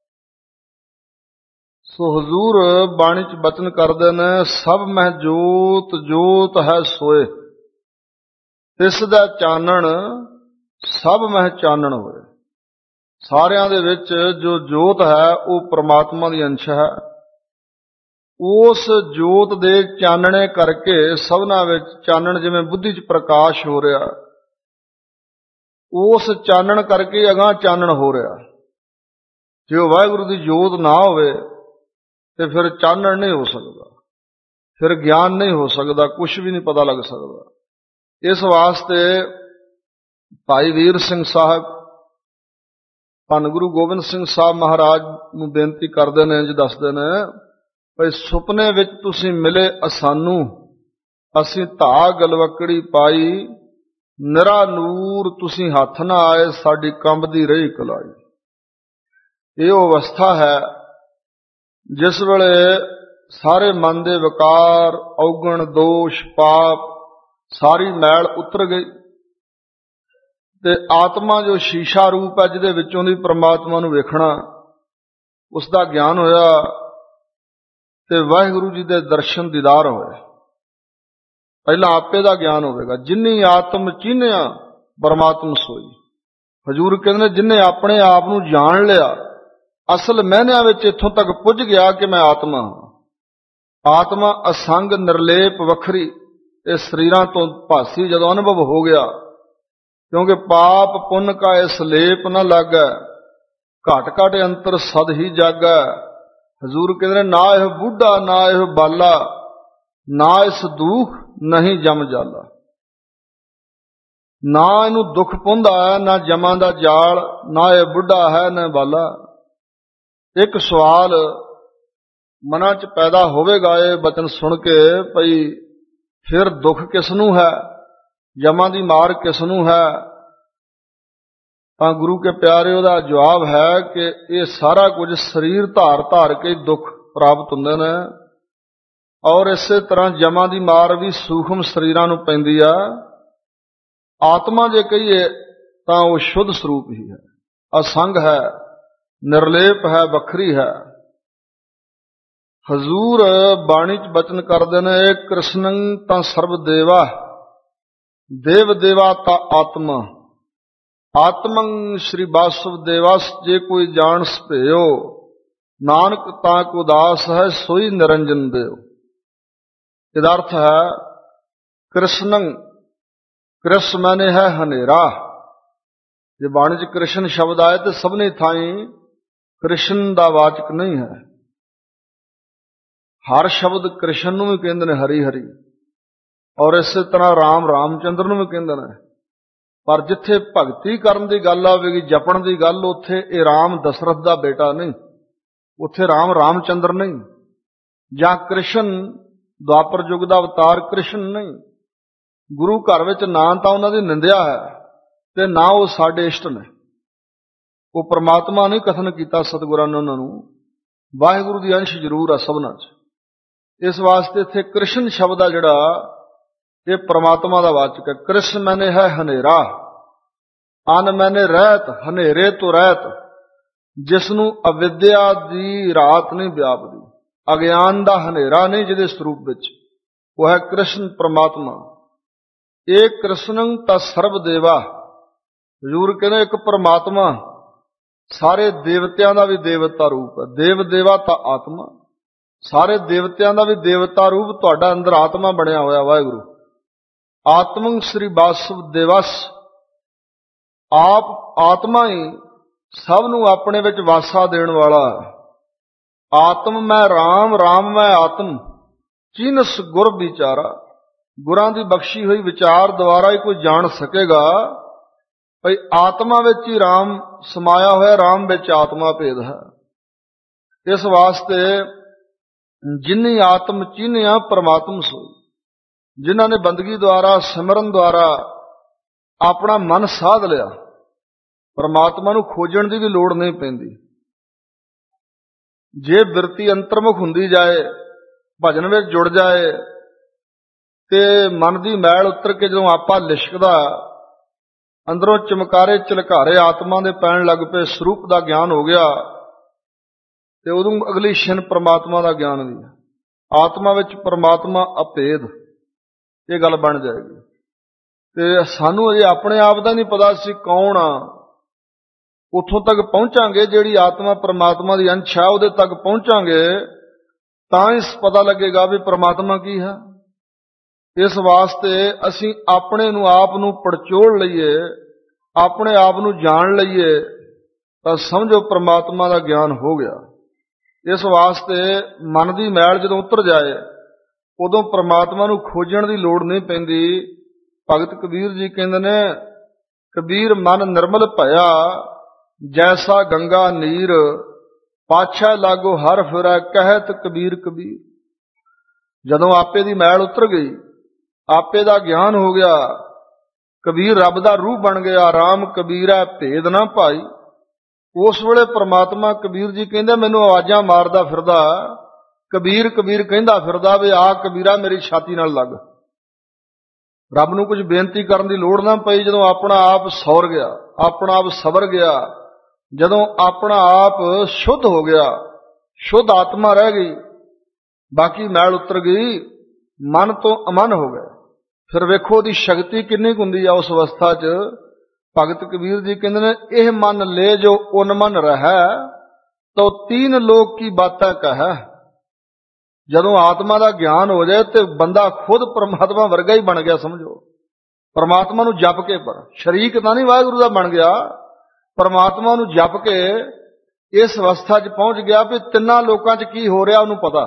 ਸੋ ਹਜ਼ੂਰ ਬਾਣੀ ਚ ਬਚਨ ਕਰਦੇ ਨੇ, ਸਭ ਮਹਿ ਜੋਤ ਜੋਤ ਹੈ ਸੋਏ, ਤਿਸ ਦਾ ਚਾਨਣ ਸਭ ਮਹਿ ਚਾਨਣ ਹੋਏ। ਸਾਰਿਆਂ ਦੇ ਵਿੱਚ ਜੋ ਜੋਤ ਹੈ ਉਹ ਪ੍ਰਮਾਤਮਾ ਦੀ ਅੰਸ਼ ਹੈ। ਉਸ ਜੋਤ ਦੇ ਚਾਨਣੇ ਕਰਕੇ ਸਭਨਾਂ ਵਿੱਚ ਚਾਨਣ, ਜਿਵੇਂ ਬੁੱਧੀ 'ਚ ਪ੍ਰਕਾਸ਼ ਹੋ ਰਿਹਾ, ਉਸ ਚਾਨਣ ਕਰਕੇ ਅਗਾਂਹ ਚਾਨਣ ਹੋ ਰਿਹਾ। ਜੇ ਉਹ ਵਾਹਿਗੁਰੂ ਦੀ ਜੋਤ ਨਾ ਹੋਵੇ ਤੇ ਫਿਰ ਚਾਨਣ ਨਹੀਂ ਹੋ ਸਕਦਾ, ਫਿਰ ਗਿਆਨ ਨਹੀਂ ਹੋ ਸਕਦਾ, ਕੁਛ ਵੀ ਨਹੀਂ ਪਤਾ ਲੱਗ ਸਕਦਾ। ਇਸ ਵਾਸਤੇ ਭਾਈ ਵੀਰ ਸਿੰਘ ਸਾਹਿਬ ਧੰਨ ਗੁਰੂ ਗੋਬਿੰਦ ਸਿੰਘ ਸਾਹਿਬ ਮਹਾਰਾਜ ਨੂੰ ਬੇਨਤੀ ਕਰਦੇ ਨੇ, ਇੰਝ ਦੱਸਦੇ ਨੇ, ਭਈ ਸੁਪਨੇ ਵਿੱਚ ਤੁਸੀਂ ਮਿਲੇ ਅਸਾਨੂੰ, ਅਸੀਂ ਧਾ ਗਲਵਕੜੀ ਪਾਈ, ਨਿਰਾ ਨੂਰ ਤੁਸੀਂ ਹੱਥ ਨਾ ਆਏ, ਸਾਡੀ ਕੰਬਦੀ ਰਹੀ ਕਲਾਈ। ਇਹ ਉਹ ਅਵਸਥਾ ਹੈ ਜਿਸ ਵੇਲੇ ਸਾਰੇ ਮਨ ਦੇ ਵਿਕਾਰ, ਔਗਣ, ਦੋਸ਼, ਪਾਪ, ਸਾਰੀ ਮੈਲ ਉਤਰ ਗਈ ਤੇ ਆਤਮਾ ਜੋ ਸ਼ੀਸ਼ਾ ਰੂਪ ਹੈ, ਜਿਹਦੇ ਵਿੱਚੋਂ ਦੀ ਪ੍ਰਮਾਤਮਾ ਨੂੰ ਵੇਖਣਾ, ਉਸ ਦਾ ਗਿਆਨ ਹੋਇਆ ਤੇ ਵਾਹਿਗੁਰੂ ਜੀ ਦੇ ਦਰਸ਼ਨ ਦੀਦਾਰ ਹੋਏ। ਪਹਿਲਾਂ ਆਪੇ ਦਾ ਗਿਆਨ ਹੋਵੇਗਾ। ਜਿਨੀ ਆਤਮ ਚੀਨਿਆ ਪਰਮਾਤਮ ਸੋਈ। ਹਜ਼ੂਰ ਕਹਿੰਦੇ ਨੇ, ਜਿਨੇ ਆਪਣੇ ਆਪ ਨੂੰ ਜਾਣ ਲਿਆ, ਅਸਲ ਮਹਿਨਿਆਂ ਵਿੱਚ ਇੱਥੋਂ ਤੱਕ ਪੁੱਜ ਗਿਆ ਕਿ ਮੈਂ ਆਤਮਾ ਹਾਂ। ਆਤਮਾ ਅਸੰਗ, ਨਿਰਲੇਪ, ਵੱਖਰੀ, ਇਹ ਸਰੀਰਾਂ ਤੋਂ ਭਾਸੀ ਜਦੋਂ ਅਨੁਭਵ ਹੋ ਗਿਆ, ਕਿਉਂਕਿ ਪਾਪ ਪੁੰਨ ਕਾ ਇਸ ਲੇਪ ਨਾ ਲਾਗੈ, ਘਟ ਘਟ ਅੰਤਰ ਸਦ ਹੀ ਜਾਗੈ। ਹਜ਼ੂਰ ਕਹਿੰਦੇ ਨੇ, ਨਾ ਇਹ ਬੁੱਢਾ ਨਾ ਇਹ ਬਾਲਾ, ਨਾ ਇਸ ਦੁੱਖ ਨਹੀਂ ਜਮ ਜਾਲਾ। ਨਾ ਇਹਨੂੰ ਦੁੱਖ ਪੁੰਦਾ ਹੈ, ਨਾ ਜਮਾਂ ਦਾ ਜਾਲ, ਨਾ ਇਹ ਬੁੱਢਾ ਹੈ ਨਾ ਬਾਲਾ। ਇੱਕ ਸਵਾਲ ਮਨਾਂ 'ਚ ਪੈਦਾ ਹੋਵੇਗਾ ਇਹ ਬਚਨ ਸੁਣ ਕੇ, ਭਈ ਫਿਰ ਦੁੱਖ ਕਿਸ ਨੂੰ ਹੈ, ਜਮਾਂ ਦੀ ਮਾਰ ਕਿਸ ਨੂੰ ਹੈ? ਤਾਂ ਗੁਰੂ ਕੇ ਪਿਆਰੇ ਉਹਦਾ ਜਵਾਬ ਹੈ ਕਿ ਇਹ ਸਾਰਾ ਕੁਝ ਸਰੀਰ ਧਾਰ ਧਾਰ ਕੇ ਦੁੱਖ ਪ੍ਰਾਪਤ ਹੁੰਦੇ ਨੇ, ਔਰ ਇਸੇ ਤਰ੍ਹਾਂ ਜਮਾਂ ਦੀ ਮਾਰ ਵੀ ਸੂਖਮ ਸਰੀਰਾਂ ਨੂੰ ਪੈਂਦੀ ਆ। ਆਤਮਾ ਜੇ ਕਹੀਏ ਤਾਂ ਉਹ ਸ਼ੁੱਧ ਸਰੂਪ ਹੀ ਹੈ, ਅਸੰਗ ਹੈ, ਨਿਰਲੇਪ ਹੈ, ਵੱਖਰੀ ਹੈ। ਹਜ਼ੂਰ ਬਾਣੀ 'ਚ ਬਚਨ ਕਰਦੇ ਨੇ, ਕ੍ਰਿਸ਼ਨੰ ਤਾਂ ਸਰਬ ਦੇਵਾ, ਦੇਵ ਦੇਵਾ ਤਾਂ ਆਤਮਾ, ਆਤਮੰ ਸ਼੍ਰੀ ਵਾਸੁਵ ਦੇਵਸ, ਜੇ ਕੋਈ ਜਾਣ ਸਭਿਓ, ਨਾਨਕ ਤਾਂ ਕੋ ਦਾਸ ਹੈ, ਸੋਈ ਨਿਰੰਜਨ ਦੇਵ। ਇਹਦਾ ਅਰਥ ਹੈ ਕ੍ਰਿਸ਼ਨੰ, ਕ੍ਰਿਸ਼ ਮੈਨੇ ਹੈ ਹਨੇਰਾ। ਜੇ ਬਾਣੀ 'ਚ ਕ੍ਰਿਸ਼ਨ ਸ਼ਬਦ ਆਏ ਤੇ ਸਭਨੇ ਥਾਈਂ ਕ੍ਰਿਸ਼ਨ ਦਾ ਵਾਚਕ ਨਹੀਂ ਹੈ। ਹਰ ਸ਼ਬਦ ਕ੍ਰਿਸ਼ਨ ਨੂੰ ਵੀ ਕਹਿੰਦੇ ਨੇ, ਹਰੀ ਹਰੀ, ਔਰ ਇਸੇ ਤਰ੍ਹਾਂ ਰਾਮ ਰਾਮਚੰਦਰ ਨੂੰ ਵੀ ਕਹਿੰਦੇ ਨੇ। ਪਰ ਜਿੱਥੇ ਭਗਤੀ ਕਰਨ ਦੀ ਗੱਲ ਆਵੇਗੀ, ਜਪਣ ਦੀ ਗੱਲ, ਉੱਥੇ ਇਹ ਰਾਮ ਦਸ਼ਰਥ ਦਾ ਬੇਟਾ ਨਹੀਂ, ਉੱਥੇ ਰਾਮ ਰਾਮਚੰਦਰ ਨਹੀਂ, ਜਾਂ ਕ੍ਰਿਸ਼ਨ ਦੁਆਪਰ ਯੁੱਗ ਦਾ ਅਵਤਾਰ ਕ੍ਰਿਸ਼ਨ ਨਹੀਂ। ਗੁਰੂ ਘਰ ਵਿੱਚ ਨਾ ਤਾਂ ਉਹਨਾਂ ਦੀ ਨਿੰਦਿਆ ਹੈ ਤੇ ਨਾ ਉਹ ਸਾਡੇ ਇਸ਼ਟ ਨੇ। ਉਹ ਪ੍ਰਮਾਤਮਾ ਨਹੀਂ ਕਥਨ ਕੀਤਾ ਸਤਿਗੁਰਾਂ ਨੇ ਉਹਨਾਂ ਨੂੰ, ਵਾਹਿਗੁਰੂ ਦੀ ਅੰਸ਼ ਜ਼ਰੂਰ ਆ ਸਭਨਾਂ 'ਚ। ਇਸ ਵਾਸਤੇ ਇੱਥੇ ਕ੍ਰਿਸ਼ਨ ਸ਼ਬਦ ਆ ਜਿਹੜਾ, ਇਹ ਪ੍ਰਮਾਤਮਾ ਦਾ ਵਾਚਕ ਹੈ। ਕ੍ਰਿਸ਼ ਮੈਨੇ ਹੈ ਹਨੇਰਾ, ਅਨ ਮੈਨੇ ਰਹਿਤ, ਹਨੇਰੇ ਤੋਂ ਰਹਿਤ, ਜਿਸ ਨੂੰ ਅਵਿਦਿਆ ਦੀ ਰਾਤ ਨਹੀਂ ਵਿਆਪਦੀ, ਅਗਿਆਨ ਦਾ ਹਨੇਰਾ ਨਹੀਂ ਜਿਹਦੇ ਸਰੂਪ ਵਿੱਚ, ਉਹ ਹੈ ਕ੍ਰਿਸ਼ਨ ਪ੍ਰਮਾਤਮਾ। ਇਹ ਕ੍ਰਿਸ਼ਨੰ ਤਾਂ ਸਰਬ ਦੇਵਾ। ਹਜ਼ੂਰ ਕਹਿੰਦੇ ਇੱਕ ਪ੍ਰਮਾਤਮਾ ਸਾਰੇ ਦੇਵਤਿਆਂ ਦਾ ਵੀ ਦੇਵਤਾ ਰੂਪ ਹੈ। ਦੇਵ ਦੇਵਾ ਤਾਂ ਆਤਮਾ, ਸਾਰੇ ਦੇਵਤਿਆਂ ਦਾ ਵੀ ਦੇਵਤਾ ਰੂਪ ਤੁਹਾਡਾ ਅੰਦਰ ਆਤਮਾ ਬਣਿਆ ਹੋਇਆ ਵਾਹਿਗੁਰੂ। ਆਤਮੰ ਸ਼੍ਰੀ ਵਾਸੁਵ ਦੇਵਸ, ਆਪ ਆਤਮਾ ਹੀ ਸਭ ਨੂੰ ਆਪਣੇ ਵਿੱਚ ਵਾਸਾ ਦੇਣ ਵਾਲਾ। ਆਤਮ ਮੈਂ ਰਾਮ, ਰਾਮ ਮੈਂ ਆਤਮ, ਚੀਨਸ ਗੁਰ ਵਿਚਾਰਾ। ਗੁਰਾਂ ਦੀ ਬਖਸ਼ੀ ਹੋਈ ਵਿਚਾਰ ਦੁਆਰਾ ਹੀ ਕੋਈ ਜਾਣ ਸਕੇਗਾ ਭਈ ਆਤਮਾ ਵਿੱਚ ਹੀ ਰਾਮ ਸਮਾਇਆ ਹੋਇਆ, ਰਾਮ ਵਿੱਚ ਆਤਮਾ ਭੇਦ ਹੈ। ਇਸ ਵਾਸਤੇ ਜਿਨੀ ਆਤਮ ਚੀਨਿਆ ਪਰਮਾਤਮ ਸੋਈ। ਜਿਨ੍ਹਾਂ ਨੇ ਬੰਦਗੀ ਦੁਆਰਾ, ਸਿਮਰਨ ਦੁਆਰਾ ਆਪਣਾ ਮਨ ਸਾਧ ਲਿਆ, ਪਰਮਾਤਮਾ ਨੂੰ ਖੋਜਣ ਦੀ ਵੀ ਲੋੜ ਨਹੀਂ ਪੈਂਦੀ। ਜੇ ਬਿਰਤੀ ਅੰਤਰਮੁਖ ਹੁੰਦੀ ਜਾਏ, ਭਜਨ ਵਿੱਚ ਜੁੜ ਜਾਏ ਤੇ ਮਨ ਦੀ ਮੈਲ ਉਤਰ ਕੇ ਜਦੋਂ ਆਪਾ ਲਿਸ਼ਕਦਾ, ਅੰਦਰੋਂ ਚਮਕਾਰੇ ਝਲਕਾਰੇ ਆਤਮਾ ਦੇ ਪੈਣ ਲੱਗ ਪਏ, ਸਰੂਪ ਦਾ ਗਿਆਨ ਹੋ ਗਿਆ, ਤੇ ਉਦੋਂ ਅਗਲੀ ਛਿਨ ਪਰਮਾਤਮਾ ਦਾ ਗਿਆਨ ਵੀ। ਆਤਮਾ ਵਿੱਚ ਪਰਮਾਤਮਾ ਅਭੇਦ, ਇਹ ਗੱਲ ਬਣ ਜਾਏਗੀ। ਤੇ ਸਾਨੂੰ ਅਜੇ ਆਪਣੇ ਆਪ ਦਾ ਨਹੀਂ ਪਤਾ ਅਸੀਂ ਕੌਣ ਆ। ਉੱਥੋਂ ਤੱਕ ਪਹੁੰਚਾਂਗੇ, ਜਿਹੜੀ ਆਤਮਾ ਪ੍ਰਮਾਤਮਾ ਦੀ ਅੰਸ਼ ਹੈ ਉਹਦੇ ਤੱਕ ਪਹੁੰਚਾਂਗੇ ਤਾਂ ਹੀ ਪਤਾ ਲੱਗੇਗਾ ਵੀ ਪ੍ਰਮਾਤਮਾ ਕੀ ਹੈ। ਇਸ ਵਾਸਤੇ ਅਸੀਂ ਆਪਣੇ ਨੂੰ ਆਪ ਨੂੰ ਪੜਚੋਲ ਲਈਏ, ਆਪਣੇ ਆਪ ਨੂੰ ਜਾਣ ਲਈਏ ਤਾਂ ਸਮਝੋ ਪ੍ਰਮਾਤਮਾ ਦਾ ਗਿਆਨ ਹੋ ਗਿਆ। ਇਸ ਵਾਸਤੇ ਮਨ ਦੀ ਮੈਲ ਜਦੋਂ ਉਤਰ ਜਾਏ ਉਦੋਂ ਪ੍ਰਮਾਤਮਾ ਨੂੰ ਖੋਜਣ ਦੀ ਲੋੜ ਨਹੀਂ ਪੈਂਦੀ। ਭਗਤ ਕਬੀਰ ਜੀ ਕਹਿੰਦੇ ਨੇ, ਕਬੀਰ ਮਨ ਨਿਰਮਲ ਭਇਆ ਜੈਸਾ ਗੰਗਾ ਨੀਰ, ਪਾਛੈ ਲਾਗੋ ਹਰ ਫਿਰੈ ਕਹਿਤ ਕਬੀਰ ਕਬੀਰ। ਜਦੋਂ ਆਪੇ ਦੀ ਮੈਲ ਉਤਰ ਗਈ, ਆਪੇ ਦਾ ਗਿਆਨ ਹੋ ਗਿਆ, ਕਬੀਰ ਰੱਬ ਦਾ ਰੂਹ ਬਣ ਗਿਆ, ਰਾਮ ਕਬੀਰੈ ਭੇਦ ਨਾ ਭਾਈ। ਉਸ ਵੇਲੇ ਪ੍ਰਮਾਤਮਾ, ਕਬੀਰ ਜੀ ਕਹਿੰਦੇ, ਮੈਨੂੰ ਆਵਾਜ਼ਾਂ ਮਾਰਦਾ ਫਿਰਦਾ, ਕਬੀਰ ਕਬੀਰ ਕਹਿੰਦਾ ਫਿਰਦਾ ਵੀ ਆ ਕਬੀਰਾ ਮੇਰੀ ਛਾਤੀ ਨਾਲ ਲੱਗ। ਰੱਬ ਨੂੰ ਕੁਝ ਬੇਨਤੀ ਕਰਨ ਦੀ ਲੋੜ ਨਾ ਪਈ। ਜਦੋਂ ਆਪਣਾ ਆਪ ਸੌਰ ਗਿਆ, ਆਪਣਾ ਆਪ ਸਬਰ ਗਿਆ, ਜਦੋਂ ਆਪਣਾ ਆਪ ਸ਼ੁੱਧ ਹੋ ਗਿਆ, ਸ਼ੁੱਧ ਆਤਮਾ ਰਹਿ ਗਈ, ਬਾਕੀ ਮੈਲ ਉਤਰ ਗਈ, ਮਨ ਤੋਂ ਅਮਨ ਹੋ ਗਏ। ਫਿਰ ਵੇਖੋ ਉਹਦੀ ਸ਼ਕਤੀ ਕਿੰਨੀ ਕੁ ਹੁੰਦੀ ਆ ਉਸ ਅਵਸਥਾ 'ਚ। ਭਗਤ ਕਬੀਰ ਜੀ ਕਹਿੰਦੇ ਨੇ, ਇਹ ਮਨ ਲੈ ਜੋ ਉਨਮਨ ਰਹਿ, ਤੋ ਤੀਨ ਲੋਕ ਕੀ ਬਾਤਾਂ ਕਹਿ। ਜਦੋਂ ਆਤਮਾ ਦਾ ਗਿਆਨ ਹੋ ਜਾਏ ਤੇ ਬੰਦਾ ਖੁਦ ਪਰਮਾਤਮਾ ਵਰਗਾ ਹੀ ਬਣ ਗਿਆ ਸਮਝੋ। ਪਰਮਾਤਮਾ ਨੂੰ ਜਪ ਕੇ, ਪਰ ਸ਼ਰੀਕ ਤਾਂ ਨਹੀਂ ਵਾਹਿਗੁਰੂ ਦਾ ਬਣ ਗਿਆ, ਪਰਮਾਤਮਾ ਨੂੰ ਜਪ ਕੇ ਇਸ ਅਵਸਥਾ 'ਚ ਪਹੁੰਚ ਗਿਆ ਵੀ ਤਿੰਨਾਂ ਲੋਕਾਂ 'ਚ ਕੀ ਹੋ ਰਿਹਾ ਉਹਨੂੰ ਪਤਾ।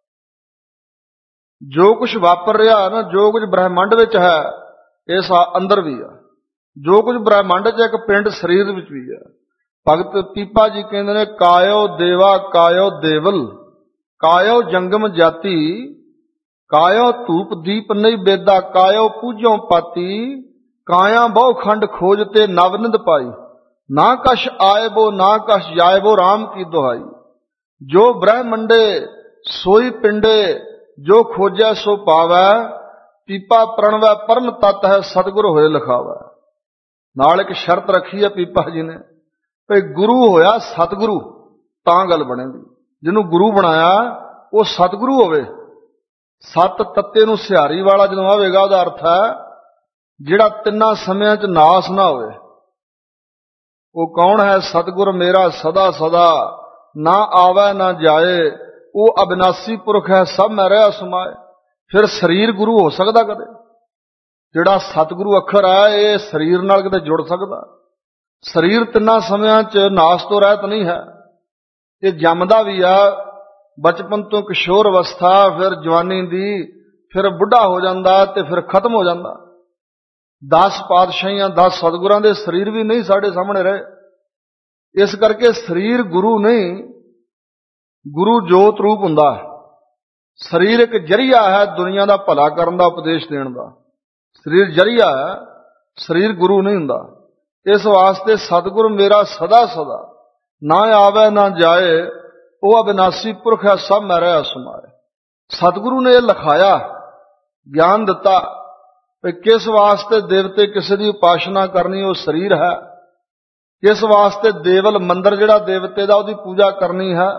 ਜੋ ਕੁਝ ਵਾਪਰ ਰਿਹਾ ਨਾ, ਜੋ ਕੁਝ ਬ੍ਰਹਿਮੰਡ ਵਿੱਚ ਹੈ, ਇਸ ਅੰਦਰ ਵੀ ਆ। ਜੋ ਕੁਝ ਬ੍ਰਹਿਮੰਡ 'ਚ ਇੱਕ ਪਿੰਡ ਸਰੀਰ ਵਿੱਚ ਵੀ ਆ। ਭਗਤ ਪੀਪਾ ਜੀ ਕਹਿੰਦੇ ਨੇ, ਕਾਇਓ ਦੇਵਾ ਕਾਇਓ ਦੇਵਲ, ਕਾਇਓ ਜੰਗਮ ਜਾਤੀ, ਕਾਇਓ ਧੂਪ ਦੀਪ ਨਹੀਂ ਬੇਦਾ, ਕਾਇਓ ਪੂਜੋ ਪਾਤੀ, ਕਾਇਆ ਬਹੁ ਖੰਡ ਖੋਜ ਤੇ ਨਵਨਿੰਦ ਪਾਈ, ਨਾ ਕਛ ਆਏ ਬੋ ਨਾ ਕਛ ਜਾਏ ਬੋ, ਰਾਮ ਕੀ ਦੁਹਾਈ। ਜੋ ਬ੍ਰਹਮੰਡੇ ਸੋਈ ਪਿੰਡੇ, ਜੋ ਖੋਜੈ ਸੋ ਪਾਵੈ, ਪੀਪਾ ਪ੍ਰਣਵੈ ਪਰਮ ਤਤ ਹੈ, ਸਤਿਗੁਰ ਹੋਏ ਲਿਖਾਵੈ। ਨਾਲ ਇੱਕ ਸ਼ਰਤ ਰੱਖੀ ਹੈ ਪੀਪਾ ਜੀ ਨੇ, ਭਈ ਗੁਰੂ ਹੋਇਆ ਸਤਿਗੁਰੂ ਤਾਂ ਗੱਲ ਬਣੇਗੀ। ਜਿਹਨੂੰ ਗੁਰੂ ਬਣਾਇਆ ਉਹ ਸਤਿਗੁਰੂ ਹੋਵੇ। ਸੱਤ ਤੱਤੇ ਨੂੰ ਸਿਹਾਰੀ ਵਾਲਾ ਜਦੋਂ ਆਵੇਗਾ, ਉਹਦਾ ਅਰਥ ਹੈ ਜਿਹੜਾ ਤਿੰਨਾਂ ਸਮਿਆਂ 'ਚ ਨਾਸ ਨਾ ਹੋਵੇ। ਉਹ ਕੌਣ ਹੈ? ਸਤਿਗੁਰ ਮੇਰਾ ਸਦਾ ਸਦਾ, ਨਾ ਆਵੈ ਨਾ ਜਾਏ, ਉਹ ਅਬਿਨਾਸੀ ਪੁਰਖ ਹੈ, ਸਭ ਮੈਂ ਰਹਿ ਸਮਾਏ। ਫਿਰ ਸਰੀਰ ਗੁਰੂ ਹੋ ਸਕਦਾ ਕਦੇ? ਜਿਹੜਾ ਸਤਿਗੁਰੂ ਅੱਖਰ ਹੈ ਇਹ ਸਰੀਰ ਨਾਲ ਕਿਤੇ ਜੁੜ ਸਕਦਾ? ਸਰੀਰ ਤਿੰਨਾਂ ਸਮਿਆਂ 'ਚ ਨਾਸ ਤੋਂ ਰਹਿਤ ਨਹੀਂ ਹੈ। ਇਹ ਜੰਮਦਾ ਵੀ ਆ, ਬਚਪਨ ਤੋਂ ਕਿਸ਼ੋਰ ਅਵਸਥਾ, ਫਿਰ ਜਵਾਨੀ ਦੀ, ਫਿਰ ਬੁੱਢਾ ਹੋ ਜਾਂਦਾ ਤੇ ਫਿਰ ਖਤਮ ਹੋ ਜਾਂਦਾ। ਦਸ ਪਾਤਸ਼ਾਹੀਆਂ, ਦਸ ਸਤਿਗੁਰਾਂ ਦੇ ਸਰੀਰ ਵੀ ਨਹੀਂ ਸਾਡੇ ਸਾਹਮਣੇ ਰਹੇ। ਇਸ ਕਰਕੇ ਸਰੀਰ ਗੁਰੂ ਨਹੀਂ, ਗੁਰੂ ਜੋਤ ਰੂਪ ਹੁੰਦਾ। ਸਰੀਰ ਇੱਕ ਜਰੀਆ ਹੈ ਦੁਨੀਆ ਦਾ ਭਲਾ ਕਰਨ ਦਾ, ਉਪਦੇਸ਼ ਦੇਣ ਦਾ। ਸਰੀਰ ਜਰੀਆ ਹੈ, ਸਰੀਰ ਗੁਰੂ ਨਹੀਂ ਹੁੰਦਾ। ਇਸ ਵਾਸਤੇ ਸਤਿਗੁਰ ਮੇਰਾ ਸਦਾ ਸਦਾ, ਨਾ ਆਵੇ ਨਾ ਜਾਏ, ਉਹ ਅਬਿਨਾਸੀ ਪੁਰਖ ਹੈ, ਸਭ ਮੈਂ ਰਹਿ ਸਮਾਏ। ਸਤਿਗੁਰੂ ਨੇ ਇਹ ਲਿਖਾਇਆ, ਗਿਆਨ ਦਿੱਤਾ ਕਿ ਕਿਸ ਵਾਸਤੇ ਦੇਵਤੇ ਕਿਸੇ ਦੀ ਉਪਾਸਨਾ ਕਰਨੀ, ਉਹ ਸਰੀਰ ਹੈ। ਕਿਸ ਵਾਸਤੇ ਦੇਵਲ ਮੰਦਰ ਜਿਹੜਾ ਦੇਵਤੇ ਦਾ, ਉਹਦੀ ਪੂਜਾ ਕਰਨੀ ਹੈ।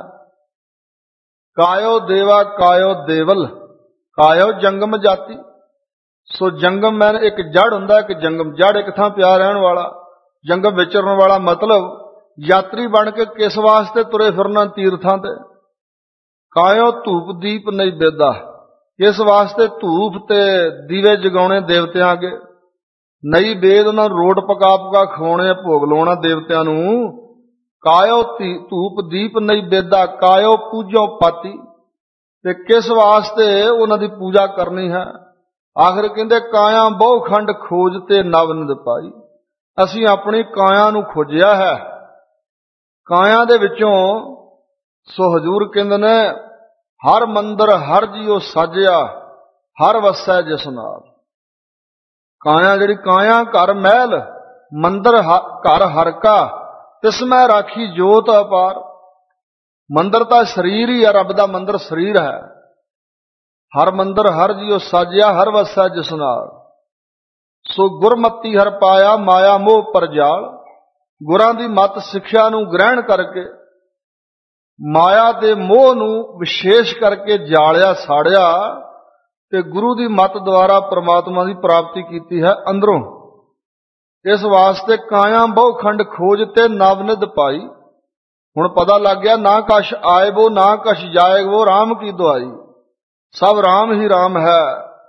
ਕਾਇਓ ਦੇਵਾ ਕਾਇਓ ਦੇਵਲ, ਕਾਇਓ ਜੰਗਮ ਜਾਤੀ। ਸੋ ਜੰਗਮ ਮੈਂ ਇੱਕ ਜੜ ਹੁੰਦਾ, ਇੱਕ ਜੰਗਮ ਜੜ, ਇੱਕ ਥਾਂ ਪਿਆ ਰਹਿਣ ਵਾਲਾ, ਜੰਗਮ ਵਿਚਰਨ ਵਾਲਾ। ਮਤਲਬ ਯਾਤਰੀ ਬਣ ਕੇ ਕਿਸ ਵਾਸਤੇ ਤੁਰੇ ਫਿਰਨਾ ਤੀਰਥਾਂ ਤੇ। ਕਾਇਓ ਧੂਪ ਦੀਪ ਨਹੀਂ ਬੇਦਾ, ਕਿਸ ਵਾਸਤੇ ਧੂਪ ਤੇ ਦੀਵੇ ਜਗਾਉਣੇ ਦੇਵਤਿਆਂ ਅੱਗੇ। ਨਈ ਬੇਦ, ਉਹਨਾਂ ਨੂੰ ਰੋਟ ਪਕਾ ਪਕਾ ਖਵਾਉਣੇ, ਭੋਗ ਲਾਉਣਾ ਦੇਵਤਿਆਂ ਨੂੰ। ਕਾਇਓ ਧੂਪ ਦੀਪ ਨਹੀਂ ਬੇਦਾ, ਕਾਇਓ ਪੂਜੋ ਪਾਤੀ, ਤੇ ਕਿਸ ਵਾਸਤੇ ਉਹਨਾਂ ਦੀ ਪੂਜਾ ਕਰਨੀ ਹੈ। ਆਖਿਰ ਕਹਿੰਦੇ, ਕਾਇਆ ਬਹੁ ਖੰਡ ਖੋਜ ਤੇ ਨਵਨਿੰਦ ਪਾਈ। ਅਸੀਂ ਆਪਣੀ ਕਾਇਆ ਨੂੰ ਖੋਜਿਆ ਹੈ। ਕਾਇਆ ਦੇ ਵਿੱਚੋਂ, ਸੋ ਹਜ਼ੂਰ ਕਹਿੰਦੇ ਨੇ, ਹਰ ਮੰਦਰ ਹਰ ਜੀਉ ਸਾਜਿਆ, ਹਰ ਵਸੈ ਜਿਸ ਨਾਲ। ਕਾਇਆ ਜਿਹੜੀ ਕਾਇਆ ਘਰ ਮਹਿਲ, ਮੰਦਰ ਘਰ ਹਰ ਕਾ, ਤਿਸਮੈ ਰਾਖੀ ਜੋਤ ਅਪਾਰ। ਮੰਦਰ ਤਾਂ ਸਰੀਰ ਹੀ ਹੈ, ਰੱਬ ਦਾ ਮੰਦਰ ਸਰੀਰ ਹੈ। ਹਰ ਮੰਦਰ ਹਰ ਜੀਉ ਸਾਜਿਆ, ਹਰ ਵਸੈ ਜਿਸ ਨਾਲ। ਸੋ ਗੁਰਮਤੀ ਹਰ ਪਾਇਆ, ਮਾਇਆ ਮੋਹ ਪਰਜਾਲ। ਗੁਰਾਂ ਦੀ ਮਤ ਸਿੱਖਿਆ ਨੂੰ ਗ੍ਰਹਿਣ ਕਰਕੇ, ਮਾਇਆ ਦੇ ਮੋਹ ਨੂੰ ਵਿਸ਼ੇਸ਼ ਕਰਕੇ ਜਾਲਿਆ ਸਾੜਿਆ, ਤੇ ਗੁਰੂ ਦੀ ਮੱਤ ਦੁਆਰਾ ਪ੍ਰਮਾਤਮਾ ਦੀ ਪ੍ਰਾਪਤੀ ਕੀਤੀ ਹੈ ਅੰਦਰੋਂ। ਇਸ ਵਾਸਤੇ ਕਾਇਆ ਬਹੁ ਖੰਡ ਖੋਜ ਤੇ ਨਵਨਿਧ ਪਾਈ। ਹੁਣ ਪਤਾ ਲੱਗ ਗਿਆ ਨਾ ਕਛ ਆਏ ਵੋ ਨਾ ਕਛ ਜਾਏ ਵੋ ਰਾਮ ਕੀ ਦੁਆਈ। ਸਭ ਰਾਮ ਹੀ ਰਾਮ ਹੈ।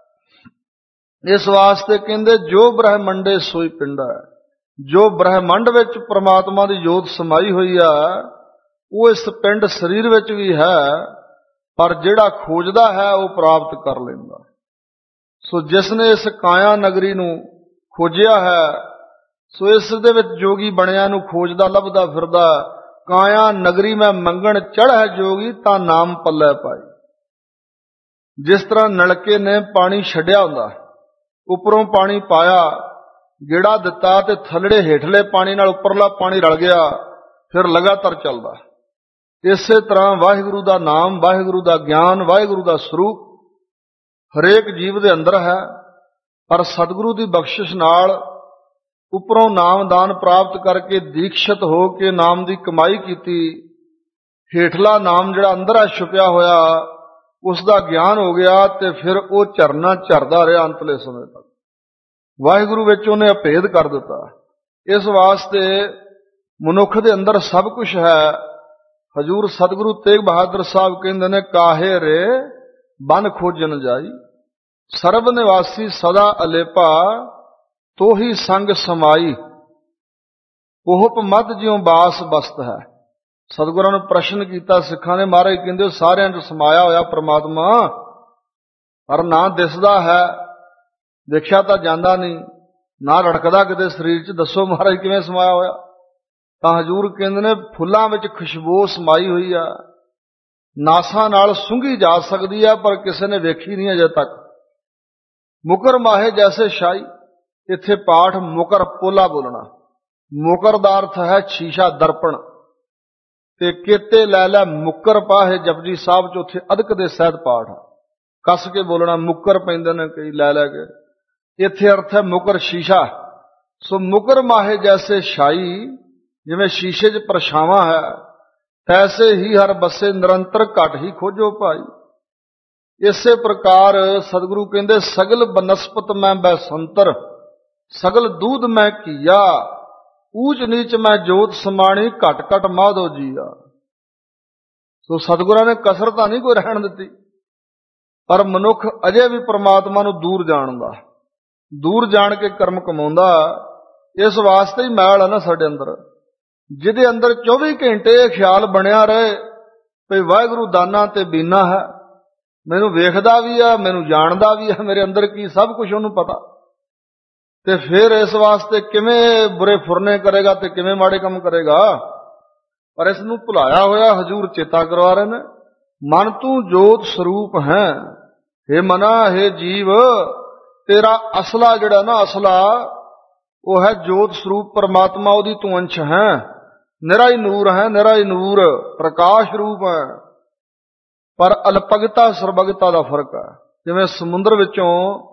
ਇਸ ਵਾਸਤੇ ਕਹਿੰਦੇ ਜੋ ਬ੍ਰਹਮੰਡੇ ਸੋਈ ਪਿੰਡਾ ਹੈ। ਜੋ ਬ੍ਰਹਮੰਡ ਵਿੱਚ ਪ੍ਰਮਾਤਮਾ ਦੀ ਜੋਤ ਸਮਾਈ ਹੋਈ ਆ ਉਹ ਇਸ ਪਿੰਡ ਸਰੀਰ ਵਿੱਚ ਵੀ ਹੈ, ਪਰ ਜਿਹੜਾ ਖੋਜਦਾ ਹੈ ਉਹ ਪ੍ਰਾਪਤ ਕਰ ਲੈਂਦਾ। ਸੋ ਜਿਸ ਨੇ ਇਸ ਕਾਇਆ ਨਗਰੀ ਨੂੰ ਖੋਜਿਆ ਹੈ, ਸੋ ਇਸ ਦੇ ਵਿੱਚ ਜੋਗੀ ਬਣਿਆ ਨੂੰ ਖੋਜਦਾ ਲੱਭਦਾ ਫਿਰਦਾ। ਕਾਇਆ ਨਗਰੀ ਮੈਂ ਮੰਗਣ ਚੜ੍ਹੈ ਜੋਗੀ ਤਾਂ ਨਾਮ ਪੱਲੇ ਪਾਈ। ਜਿਸ ਤਰ੍ਹਾਂ ਨਲਕੇ ਨੇ ਪਾਣੀ ਛੱਡਿਆ ਹੁੰਦਾ, ਉੱਪਰੋਂ ਪਾਣੀ ਪਾਇਆ, ਗੇੜਾ ਦਿੱਤਾ ਤੇ ਥੱਲੜੇ ਹੇਠਲੇ ਪਾਣੀ ਨਾਲ ਉੱਪਰਲਾ ਪਾਣੀ ਰਲ ਗਿਆ, ਫਿਰ ਲਗਾਤਾਰ ਚੱਲਦਾ। ਇਸੇ ਤਰ੍ਹਾਂ ਵਾਹਿਗੁਰੂ ਦਾ ਨਾਮ, ਵਾਹਿਗੁਰੂ ਦਾ ਗਿਆਨ, ਵਾਹਿਗੁਰੂ ਦਾ ਸਰੂਪ ਹਰੇਕ ਜੀਵ ਦੇ ਅੰਦਰ ਹੈ। ਪਰ ਸਤਿਗੁਰੂ ਦੀ ਬਖਸ਼ਿਸ਼ ਨਾਲ ਉੱਪਰੋਂ ਨਾਮਦਾਨ ਪ੍ਰਾਪਤ ਕਰਕੇ ਦੀਕਸ਼ਿਤ ਹੋ ਕੇ ਨਾਮ ਦੀ ਕਮਾਈ ਕੀਤੀ। ਹੇਠਲਾ ਨਾਮ ਜਿਹੜਾ ਅੰਦਰ ਹੈ ਛੁਪਿਆ ਹੋਇਆ, ਉਸ ਦਾ ਗਿਆਨ ਹੋ ਗਿਆ ਤੇ ਫਿਰ ਉਹ ਝਰਨਾ ਝਰਦਾ ਰਿਹਾ ਅੰਤਲੇ ਸਮੇਂ ਤੱਕ। ਵਾਹਿਗੁਰੂ ਵਿੱਚ ਉਹਨੇ ਅਭੇਦ ਕਰ ਦਿੱਤਾ। ਇਸ ਵਾਸਤੇ ਮਨੁੱਖ ਦੇ ਅੰਦਰ ਸਭ ਕੁਝ ਹੈ। ਹਜ਼ੂਰ ਸਤਿਗੁਰੂ ਤੇਗ ਬਹਾਦਰ ਸਾਹਿਬ ਕਹਿੰਦੇ ਨੇ, ਕਾਹੇ ਰੇ ਬਨ ਖੋਜਨ ਜਾਈ, ਸਰਬ ਨਿਵਾਸੀ ਸਦਾ ਅਲੇਪਾ, ਤੋਹੀ ਸੰਗ ਸਮਾਈ, ਉਹਪ ਮਦ ਜਿਉ ਬਾਸ ਬਸਤ ਹੈ। ਸਤਿਗੁਰਾਂ ਨੂੰ ਪ੍ਰਸ਼ਨ ਕੀਤਾ ਸਿੱਖਾਂ ਨੇ, ਮਹਾਰਾਜ ਕਹਿੰਦੇ ਉਹ ਸਾਰਿਆਂ 'ਚ ਸਮਾਇਆ ਹੋਇਆ ਪ੍ਰਮਾਤਮਾ, ਪਰ ਨਾ ਦਿਸਦਾ ਹੈ, ਦੇਖਿਆ ਤਾਂ ਜਾਂਦਾ ਨਹੀਂ, ਨਾ ਰੜਕਦਾ ਕਿਤੇ ਸਰੀਰ 'ਚ, ਦੱਸੋ ਮਹਾਰਾਜ ਕਿਵੇਂ ਸਮਾਇਆ ਹੋਇਆ? ਤਾਂ ਹਜ਼ੂਰ ਕਹਿੰਦੇ ਨੇ ਫੁੱਲਾਂ ਵਿੱਚ ਖੁਸ਼ਬੂ ਸਮਾਈ ਹੋਈ ਆ, ਨਾਸਾਂ ਨਾਲ ਸੁੰਘੀ ਜਾ ਸਕਦੀ ਆ, ਪਰ ਕਿਸੇ ਨੇ ਵੇਖੀ ਨਹੀਂ ਅਜੇ ਤੱਕ। ਮੁਕਰ ਮਾਹੇ ਜੈਸੇ ਸ਼ਾਈ, ਇੱਥੇ ਪਾਠ ਮੁਕਰ ਪੋਲਾ ਬੋਲਣਾ। ਮੁਕਰ ਦਾ ਅਰਥ ਹੈ ਸ਼ੀਸ਼ਾ ਦਰਪਣ, ਤੇ ਕੇਤੇ ਲੈ ਲੈ ਮੁਕਰ ਪਾਹੇ ਜਪਜੀ ਸਾਹਿਬ 'ਚ ਉੱਥੇ ਅਦਕ ਦੇ ਸਹਿਤ ਪਾਠ ਆ, ਕੱਸ ਕੇ ਬੋਲਣਾ। ਮੁਕਰ ਪੈਂਦੇ ਨੇ ਕਈ ਲੈ ਲੈ ਕੇ, ਇੱਥੇ ਅਰਥ ਹੈ ਮੁਕਰ ਸ਼ੀਸ਼ਾ। ਸੋ ਮੁਕਰ ਮਾਹੇ ਜੈਸੇ ਸ਼ਾਈ, ਜਿਵੇਂ ਸ਼ੀਸ਼ੇ 'ਚ ਪਰਛਾਵਾਂ ਹੈ, ਤੈਸੇ ਹੀ ਹਰ ਬੱਸੇ ਨਿਰੰਤਰ ਘਟ ਹੀ ਖੋਜੋ ਭਾਈ। ਇਸੇ ਪ੍ਰਕਾਰ ਸਤਿਗੁਰੂ ਕਹਿੰਦੇ, ਸਗਲ ਬਨਸਪਤ ਮੈਂ ਬੈਸੰਤਰ, ਸਗਲ ਦੂਧ ਮੈਂ ਕੀਆ, ਊਚ ਨੀਚ ਮੈਂ ਜੋਤ ਸਮਾਣੀ, ਘਟ ਘਟ ਮਾਧੋ ਜੀਆ। ਸੋ ਸਤਿਗੁਰਾਂ ਨੇ ਕਸਰ ਤਾਂ ਨਹੀਂ ਕੋਈ ਰਹਿਣ ਦਿੱਤੀ, ਪਰ ਮਨੁੱਖ ਅਜੇ ਵੀ ਪ੍ਰਮਾਤਮਾ ਨੂੰ ਦੂਰ ਜਾਣਦਾ, ਦੂਰ ਜਾਣ ਕੇ ਕਰਮ ਕਮਾਉਂਦਾ। ਇਸ ਵਾਸਤੇ ਹੀ ਮੈਲ ਹੈ ਨਾ ਸਾਡੇ ਅੰਦਰ, ਜਿਹਦੇ ਅੰਦਰ ਚੌਵੀ ਘੰਟੇ ਇਹ ਖਿਆਲ ਬਣਿਆ ਰਹੇ ਵੀ ਵਾਹਿਗੁਰੂ ਦਾਨਾ ਤੇ ਬੀਨਾ ਹੈ, ਮੈਨੂੰ ਵੇਖਦਾ ਵੀ ਆ, ਮੈਨੂੰ ਜਾਣਦਾ ਵੀ ਆ, ਮੇਰੇ ਅੰਦਰ ਕੀ ਸਭ ਕੁਝ ਉਹਨੂੰ ਪਤਾ। ਤੇ ਫਿਰ ਇਸ ਵਾਸਤੇ ਕਿਵੇਂ ਬੁਰੇ ਫੁਰਨੇ ਕਰੇਗਾ ਤੇ ਕਿਵੇਂ ਮਾੜੇ ਕੰਮ ਕਰੇਗਾ। ਪਰ ਇਸ ਨੂੰ ਭੁਲਾਇਆ ਹੋਇਆ ਹਜ਼ੂਰ ਚੇਤਾ ਕਰਵਾ ਰਹੇ ਨੇ, ਮਨ ਤੂੰ ਜੋਤ ਸਰੂਪ ਹੈ, ਹੇ ਮਨਾ ਹੇ ਜੀਵ, ਤੇਰਾ ਅਸਲਾ ਜਿਹੜਾ ਨਾ ਅਸਲਾ ਉਹ ਹੈ ਜੋਤ ਸਰੂਪ ਪਰਮਾਤਮਾ, ਉਹਦੀ ਤੂੰ ਅੰਸ਼ ਹੈ, ਨਿਰਾ ਹੀ ਨੂਰ ਹੈ, ਨਿਰਾ ਹੀ ਨੂਰ ਪ੍ਰਕਾਸ਼ ਰੂਪ ਹੈ। ਪਰ ਅਲਪਗਤਾ ਸਰਬਗਤਾ ਦਾ ਫਰਕ ਹੈ। ਜਿਵੇਂ ਸਮੁੰਦਰ ਵਿੱਚੋਂ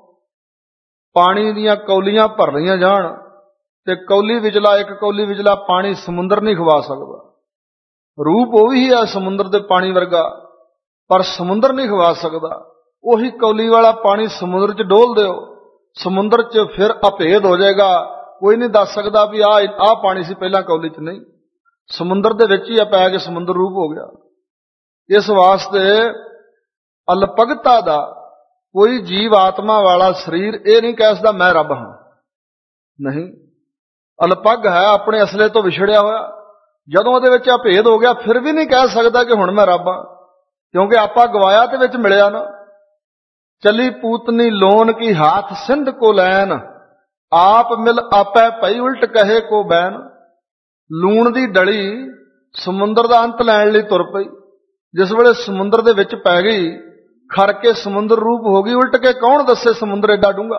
ਪਾਣੀ ਦੀਆਂ ਕੌਲੀਆਂ ਭਰ ਲਈਆਂ ਜਾਣ ਤੇ ਕੌਲੀ ਵਿਚਲਾ ਇੱਕ ਕੌਲੀ ਵਿਚਲਾ ਪਾਣੀ ਸਮੁੰਦਰ ਨਹੀਂ ਖਵਾ ਸਕਦਾ। ਰੂਪ ਉਹ ਵੀ ਹੈ ਸਮੁੰਦਰ ਦੇ ਪਾਣੀ ਵਰਗਾ, ਪਰ ਸਮੁੰਦਰ ਨਹੀਂ ਖਵਾ ਸਕਦਾ। ਉਹੀ ਕੌਲੀ ਵਾਲਾ ਪਾਣੀ ਸਮੁੰਦਰ 'ਚ ਡੋਲ ਦਿਓ, ਸਮੁੰਦਰ 'ਚ ਫਿਰ ਅਭੇਦ ਹੋ ਜਾਏਗਾ, ਕੋਈ ਨਹੀਂ ਦੱਸ ਸਕਦਾ ਵੀ ਆਹ ਆਹ ਪਾਣੀ ਸੀ ਪਹਿਲਾਂ ਕੌਲੀ 'ਚ, ਨਹੀਂ, ਸਮੁੰਦਰ ਦੇ ਵਿੱਚ ਹੀ ਆ ਪੈ ਕੇ ਸਮੁੰਦਰ ਰੂਪ ਹੋ ਗਿਆ। ਇਸ ਵਾਸਤੇ ਅਲਪਗਤਾ ਦਾ ਕੋਈ ਜੀਵ ਆਤਮਾ ਵਾਲਾ ਸਰੀਰ ਇਹ ਨਹੀਂ ਕਹਿ ਸਕਦਾ ਮੈਂ ਰੱਬ ਹਾਂ, ਨਹੀਂ, ਅਲਪਗ ਹੈ, ਆਪਣੇ ਅਸਲੇ ਤੋਂ ਵਿਛੜਿਆ ਹੋਇਆ। ਜਦੋਂ ਉਹਦੇ ਵਿੱਚ ਅਭੇਦ ਹੋ ਗਿਆ ਫਿਰ ਵੀ ਨਹੀਂ ਕਹਿ ਸਕਦਾ ਕਿ ਹੁਣ ਮੈਂ ਰੱਬ ਹਾਂ, ਕਿਉਂਕਿ ਆਪਾਂ ਗਵਾਇਆ ਤੇ ਵਿੱਚ ਮਿਲਿਆ ਨਾ। ਚਲੀ ਪੂਤਨੀ ਲੋਨ ਕੀ ਹਾਥ ਸਿੰਧ ਕੋ ਲੈਨ, ਆਪ ਮਿਲ ਆਪੈ ਭਈ ਉਲਟ ਕਹੇ ਕੋ ਬੈਨ। ਲੂਣ ਦੀ ਡਲੀ ਸਮੁੰਦਰ ਦਾ ਅੰਤ ਲੈਣ ਲਈ ਤੁਰ ਪਈ, ਜਿਸ ਵੇਲੇ ਸਮੁੰਦਰ ਦੇ ਵਿੱਚ ਪੈ ਗਈ, ਖੜ ਕੇ ਸਮੁੰਦਰ ਰੂਪ ਹੋ ਗਈ, ਉਲਟ ਕੇ ਕੌਣ ਦੱਸੇ ਸਮੁੰਦਰ ਏਡਾ ਡੂੰਘਾ।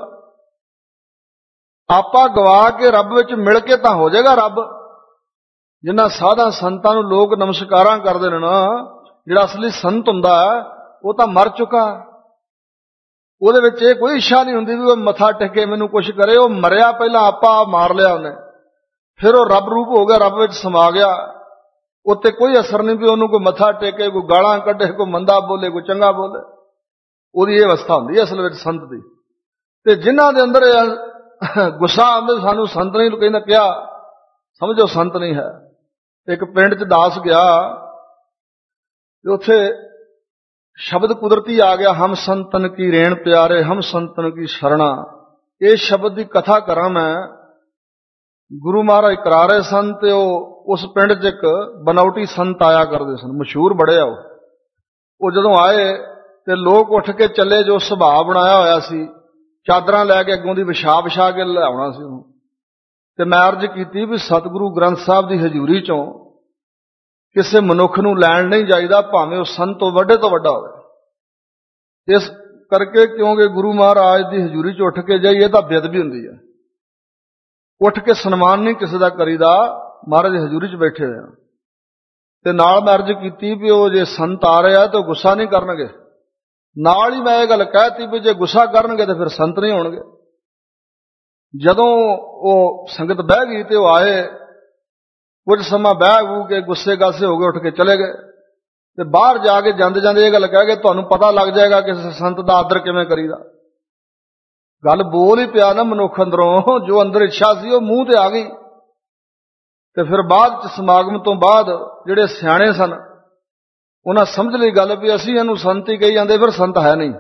ਆਪਾਂ ਗਵਾ ਕੇ ਰੱਬ ਵਿੱਚ ਮਿਲ ਕੇ ਤਾਂ ਹੋ ਜਾਏਗਾ ਰੱਬ। ਜਿਨ੍ਹਾਂ ਸਾਧਾਂ ਸੰਤਾਂ ਨੂੰ ਲੋਕ ਨਮਸਕਾਰਾਂ ਕਰਦੇ ਨੇ ਨਾ, ਜਿਹੜਾ ਅਸਲੀ ਸੰਤ ਹੁੰਦਾ ਉਹ ਤਾਂ ਮਰ ਚੁੱਕਾ, ਉਹਦੇ ਵਿੱਚ ਇਹ ਕੋਈ ਇੱਛਾ ਨਹੀਂ ਹੁੰਦੀ ਵੀ ਉਹ ਮੱਥਾ ਟੇਕੇ ਮੈਨੂੰ ਕੁਛ ਕਰੇ। ਉਹ ਮਰਿਆ ਪਹਿਲਾਂ, ਆਪਾ ਮਾਰ ਲਿਆ ਉਹਨੇ, ਫਿਰ ਉਹ ਰੱਬ ਰੂਪ ਹੋ ਗਿਆ, ਰੱਬ ਵਿੱਚ ਸਮਾ ਗਿਆ। ਉੱਤੇ ਕੋਈ ਅਸਰ ਨਹੀਂ ਵੀ ਉਹਨੂੰ ਕੋਈ ਮੱਥਾ ਟੇਕੇ, ਕੋਈ ਗਾਲਾਂ ਕੱਢੇ, ਕੋਈ ਮੰਦਾ ਬੋਲੇ, ਕੋਈ ਚੰਗਾ ਬੋਲੇ। ਉਹਦੀ ਇਹ ਅਵਸਥਾ ਹੁੰਦੀ ਹੈ ਅਸਲ ਵਿੱਚ ਸੰਤ ਦੀ। ਤੇ ਜਿਨ੍ਹਾਂ ਦੇ ਅੰਦਰ ਗੁੱਸਾ ਆਉਂਦਾ ਸਾਨੂੰ ਸੰਤ ਨਹੀਂ ਕਹਿੰਦਾ ਕਿਹਾ, ਸਮਝੋ ਸੰਤ ਨਹੀਂ ਹੈ। ਇੱਕ ਪਿੰਡ 'ਚ ਦਾਸ ਗਿਆ ਤੇ ਉੱਥੇ ਸ਼ਬਦ ਕੁਦਰਤੀ ਆ ਗਿਆ, ਹਮ ਸੰਤਨ ਕੀ ਰੇਣ ਪਿਆਰੇ, ਹਮ ਸੰਤਨ ਕੀ ਸ਼ਰਣਾ। ਇਹ ਸ਼ਬਦ ਦੀ ਕਥਾ ਕਰਾਂ ਮੈਂ। ਗੁਰੂ ਮਹਾਰਾਜ ਕਰਾ ਰਹੇ ਸਨ ਤੇ ਉਹ ਉਸ ਪਿੰਡ 'ਚ ਇੱਕ ਬਨਾਵਟੀ ਸੰਤ ਆਇਆ ਕਰਦੇ ਸਨ, ਮਸ਼ਹੂਰ ਬੜੇ ਆ ਉਹ। ਉਹ ਜਦੋਂ ਆਏ ਤੇ ਲੋਕ ਉੱਠ ਕੇ ਚੱਲੇ, ਜੋ ਸੁਭਾਅ ਬਣਾਇਆ ਹੋਇਆ ਸੀ, ਚਾਦਰਾਂ ਲੈ ਕੇ ਅੱਗੋਂ ਦੀ ਵਿਛਾ ਵਿਛਾ ਕੇ ਲਿਆਉਣਾ ਸੀ ਉਹਨੂੰ। ਤੇ ਮੈਂ ਅਰਜ਼ ਕੀਤੀ ਵੀ ਸਤਿਗੁਰੂ ਗ੍ਰੰਥ ਸਾਹਿਬ ਦੀ ਹਜ਼ੂਰੀ 'ਚੋਂ ਕਿਸੇ ਮਨੁੱਖ ਨੂੰ ਲੈਣ ਨਹੀਂ ਜਾਈਦਾ, ਭਾਵੇਂ ਉਹ ਸੰਤ ਤੋਂ ਵੱਡੇ ਤੋਂ ਵੱਡਾ ਹੋਵੇ। ਇਸ ਕਰਕੇ ਕਿਉਂਕਿ ਗੁਰੂ ਮਹਾਰਾਜ ਦੀ ਹਜ਼ੂਰੀ 'ਚ ਉੱਠ ਕੇ ਜਾਈਏ ਤਾਂ ਬੇਅਦਬੀ ਹੁੰਦੀ ਹੈ। ਉੱਠ ਕੇ ਸਨਮਾਨ ਨਹੀਂ ਕਿਸੇ ਦਾ ਕਰੀਦਾ, ਮਹਾਰਾਜ ਦੀ ਹਜ਼ੂਰੀ 'ਚ ਬੈਠੇ ਹੋਏ ਆ। ਤੇ ਨਾਲ ਮੈਂ ਅਰਜ਼ ਕੀਤੀ ਵੀ ਉਹ ਜੇ ਸੰਤ ਆ ਰਿਹਾ ਤਾਂ ਉਹ ਗੁੱਸਾ ਨਹੀਂ ਕਰਨਗੇ। ਨਾਲ ਹੀ ਮੈਂ ਇਹ ਗੱਲ ਕਹਿਤੀ ਵੀ ਜੇ ਗੁੱਸਾ ਕਰਨਗੇ ਤਾਂ ਫਿਰ ਸੰਤ ਨਹੀਂ ਹੋਣਗੇ। ਜਦੋਂ ਉਹ ਸੰਗਤ ਬਹਿ ਗਈ ਤੇ ਉਹ ਆਏ, ਕੁਝ ਸਮਾਂ ਬਹਿ ਬੂ ਕੇ ਗੁੱਸੇ ਗਾਸੇ ਹੋ ਗਏ, ਉੱਠ ਕੇ ਚਲੇ ਗਏ। ਤੇ ਬਾਹਰ ਜਾ ਕੇ ਜਾਂਦੇ ਜਾਂਦੇ ਇਹ ਗੱਲ ਕਹਿ ਗਏ, ਤੁਹਾਨੂੰ ਪਤਾ ਲੱਗ ਜਾਏਗਾ ਕਿ ਸੰਤ ਦਾ ਆਦਰ ਕਿਵੇਂ ਕਰੀਦਾ। ਗੱਲ ਬੋਲ ਹੀ ਪਿਆ ਨਾ ਮਨੁੱਖ ਅੰਦਰੋਂ, ਜੋ ਅੰਦਰ ਇੱਛਾ ਸੀ ਉਹ ਮੂੰਹ ਤੇ ਆ ਗਈ। ਤੇ ਫਿਰ ਬਾਅਦ ਚ ਸਮਾਗਮ ਤੋਂ ਬਾਅਦ ਜਿਹੜੇ ਸਿਆਣੇ ਸਨ ਉਹਨਾਂ ਸਮਝ ਲਈ ਗੱਲ ਵੀ ਅਸੀਂ ਇਹਨੂੰ ਸੰਤ ਹੀ ਕਹੀ ਜਾਂਦੇ, ਫਿਰ ਸੰਤ ਹੈ ਨਹੀਂ।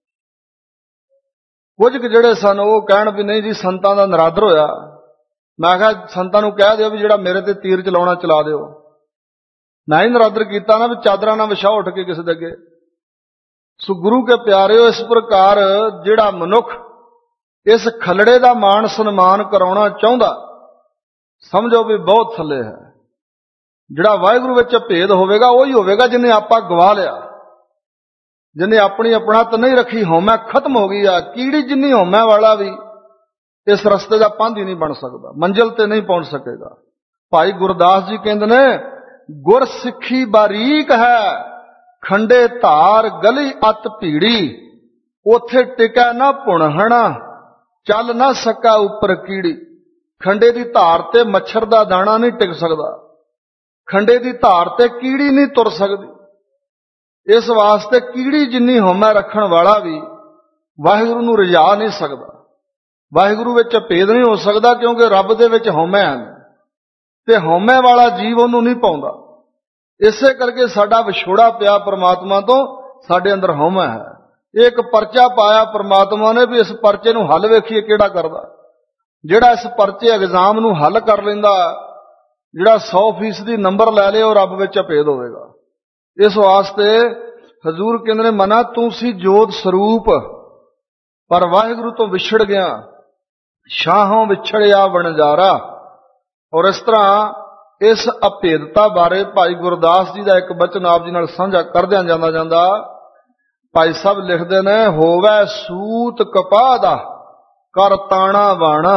ਕੁਝ ਕੁ ਜਿਹੜੇ ਸਨ ਉਹ ਕਹਿਣ ਵੀ ਨਹੀਂ ਜੀ ਸੰਤਾਂ ਦਾ ਨਰਾਦਰ ਹੋਇਆ। ਮੈਂ ਕਿਹਾ ਸੰਤਾਂ ਨੂੰ ਕਹਿ ਦਿਓ ਵੀ ਜਿਹੜਾ ਮੇਰੇ ਤੇ ਤੀਰ ਚਲਾਉਣਾ ਚਲਾ ਦਿਓ। ਮੈਂ ਹੀ ਨਰਾਦਰ ਕੀਤਾ ਨਾ ਵੀ ਚਾਦਰਾਂ ਨਾ ਵਿਛਾ ਉੱਠ ਕੇ ਕਿਸੇ ਦੇ ਅੱਗੇ। ਸੋ ਗੁਰੂ ਕੇ ਪਿਆਰਿਓ, ਇਸ ਪ੍ਰਕਾਰ ਜਿਹੜਾ ਮਨੁੱਖ ਇਸ ਖਲੜੇ ਦਾ ਮਾਣ ਸਨਮਾਨ ਕਰਾਉਣਾ ਚਾਹੁੰਦਾ, ਸਮਝੋ ਵੀ ਬਹੁਤ ਥੱਲੇ ਹੈ। ਜਿਹੜਾ ਵਾਹਿਗੁਰੂ ਵਿੱਚ ਭੇਦ ਹੋਵੇਗਾ ਉਹੀ ਹੋਵੇਗਾ ਜਿਹਨੇ ਆਪਾ ਗਵਾ ਲਿਆ, ਜਿਹਨੇ ਆਪਣੀ ਆਪਣਤ ਨਹੀਂ ਰੱਖੀ, ਹਉਮੈ ਖਤਮ ਹੋ ਗਈ ਆ। ਕੀੜੀ ਜਿੰਨੀ ਹਉਮੈ ਵਾਲਾ ਵੀ ਇਸ ਰਸਤੇ ਦਾ ਪੰਧ ਹੀ ਨਹੀਂ ਬਣ ਸਕਦਾ, ਮੰਜ਼ਿਲ ਤੇ ਨਹੀਂ ਪਹੁੰਚ ਸਕੇਗਾ। ਭਾਈ ਗੁਰਦਾਸ ਜੀ ਕਹਿੰਦੇ ਨੇ, ਗੁਰ ਸਿੱਖੀ ਬਾਰੀਕ ਹੈ, ਖੰਡੇ ਧਾਰ ਗਲੀ ਅਤ ਭੀੜੀ, ਉਥੇ ਟਿਕੈ ਨਾ ਭੁਣਹਣਾ, ਚੱਲ ਨਾ ਸਕਾ ਉੱਪਰ ਕੀੜੀ। ਖੰਡੇ ਦੀ ਧਾਰ ਤੇ ਮੱਛਰ ਦਾ ਦਾਣਾ ਨਹੀਂ ਟਿਕ ਸਕਦਾ, ਖੰਡੇ ਦੀ ਧਾਰ ਤੇ ਕੀੜੀ ਨਹੀਂ ਤੁਰ ਸਕਦੀ। ਇਸ ਵਾਸਤੇ ਕੀੜੀ ਜਿੰਨੀ ਹਉਮੈ ਰੱਖਣ ਵਾਲਾ ਵੀ ਵਾਹਿਗੁਰੂ ਨੂੰ ਰਜਾ ਨਹੀਂ ਸਕਦਾ, ਵਾਹਿਗੁਰੂ ਵਿੱਚ ਭੇਦ ਨਹੀਂ ਹੋ ਸਕਦਾ, ਕਿਉਂਕਿ ਰੱਬ ਦੇ ਵਿੱਚ ਹਉਮੈ ਹੈ ਤੇ ਹਉਮੈ ਵਾਲਾ ਜੀਵ ਉਹਨੂੰ ਨਹੀਂ ਪਾਉਂਦਾ। ਇਸੇ ਕਰਕੇ ਸਾਡਾ ਵਿਛੋੜਾ ਪਿਆ ਪਰਮਾਤਮਾ ਤੋਂ, ਸਾਡੇ ਅੰਦਰ ਹਉਮੈ ਹੈ। ਇਹ ਇੱਕ ਪਰਚਾ ਪਾਇਆ ਪਰਮਾਤਮਾ ਨੇ ਵੀ ਇਸ ਪਰਚੇ ਨੂੰ ਹੱਲ ਵੇਖੀਏ ਕਿਹੜਾ ਕਰਦਾ। ਜਿਹੜਾ ਇਸ ਪਰਚੇ ਐਗਜ਼ਾਮ ਨੂੰ ਹੱਲ ਕਰ ਲੈਂਦਾ, ਜਿਹੜਾ ਸੌ ਫੀਸਦੀ ਨੰਬਰ ਲੈ ਲੇ, ਉਹ ਰੱਬ ਵਿੱਚ ਭੇਦ ਹੋਵੇਗਾ। ਇਸ ਵਾਸਤੇ ਹਜ਼ੂਰ ਕਹਿੰਦੇ ਨੇ, ਮਨਾ ਤੂੰ ਸੀ ਜੋਤ ਸਰੂਪ, ਪਰ ਵਾਹਿਗੁਰੂ ਤੋਂ ਵਿਛੜ ਗਿਆ, ਸ਼ਾਹੋਂ ਵਿਛੜਿਆ ਵਣਜਾਰਾ। ਔਰ ਇਸ ਤਰ੍ਹਾਂ ਇਸ ਅਭੇਦਤਾ ਬਾਰੇ ਭਾਈ ਗੁਰਦਾਸ ਜੀ ਦਾ ਇੱਕ ਬਚਨ ਆਪ ਜੀ ਨਾਲ ਸਾਂਝਾ ਕਰਦਿਆਂ ਜਾਂਦਾ ਜਾਂਦਾ ਭਾਈ ਸਾਹਿਬ ਲਿਖਦੇ ਨੇ, ਹੋਵੇ ਸੂਤ ਕਪਾਹ ਦਾ ਕਰ ਤਾਣਾ ਬਾਣਾ।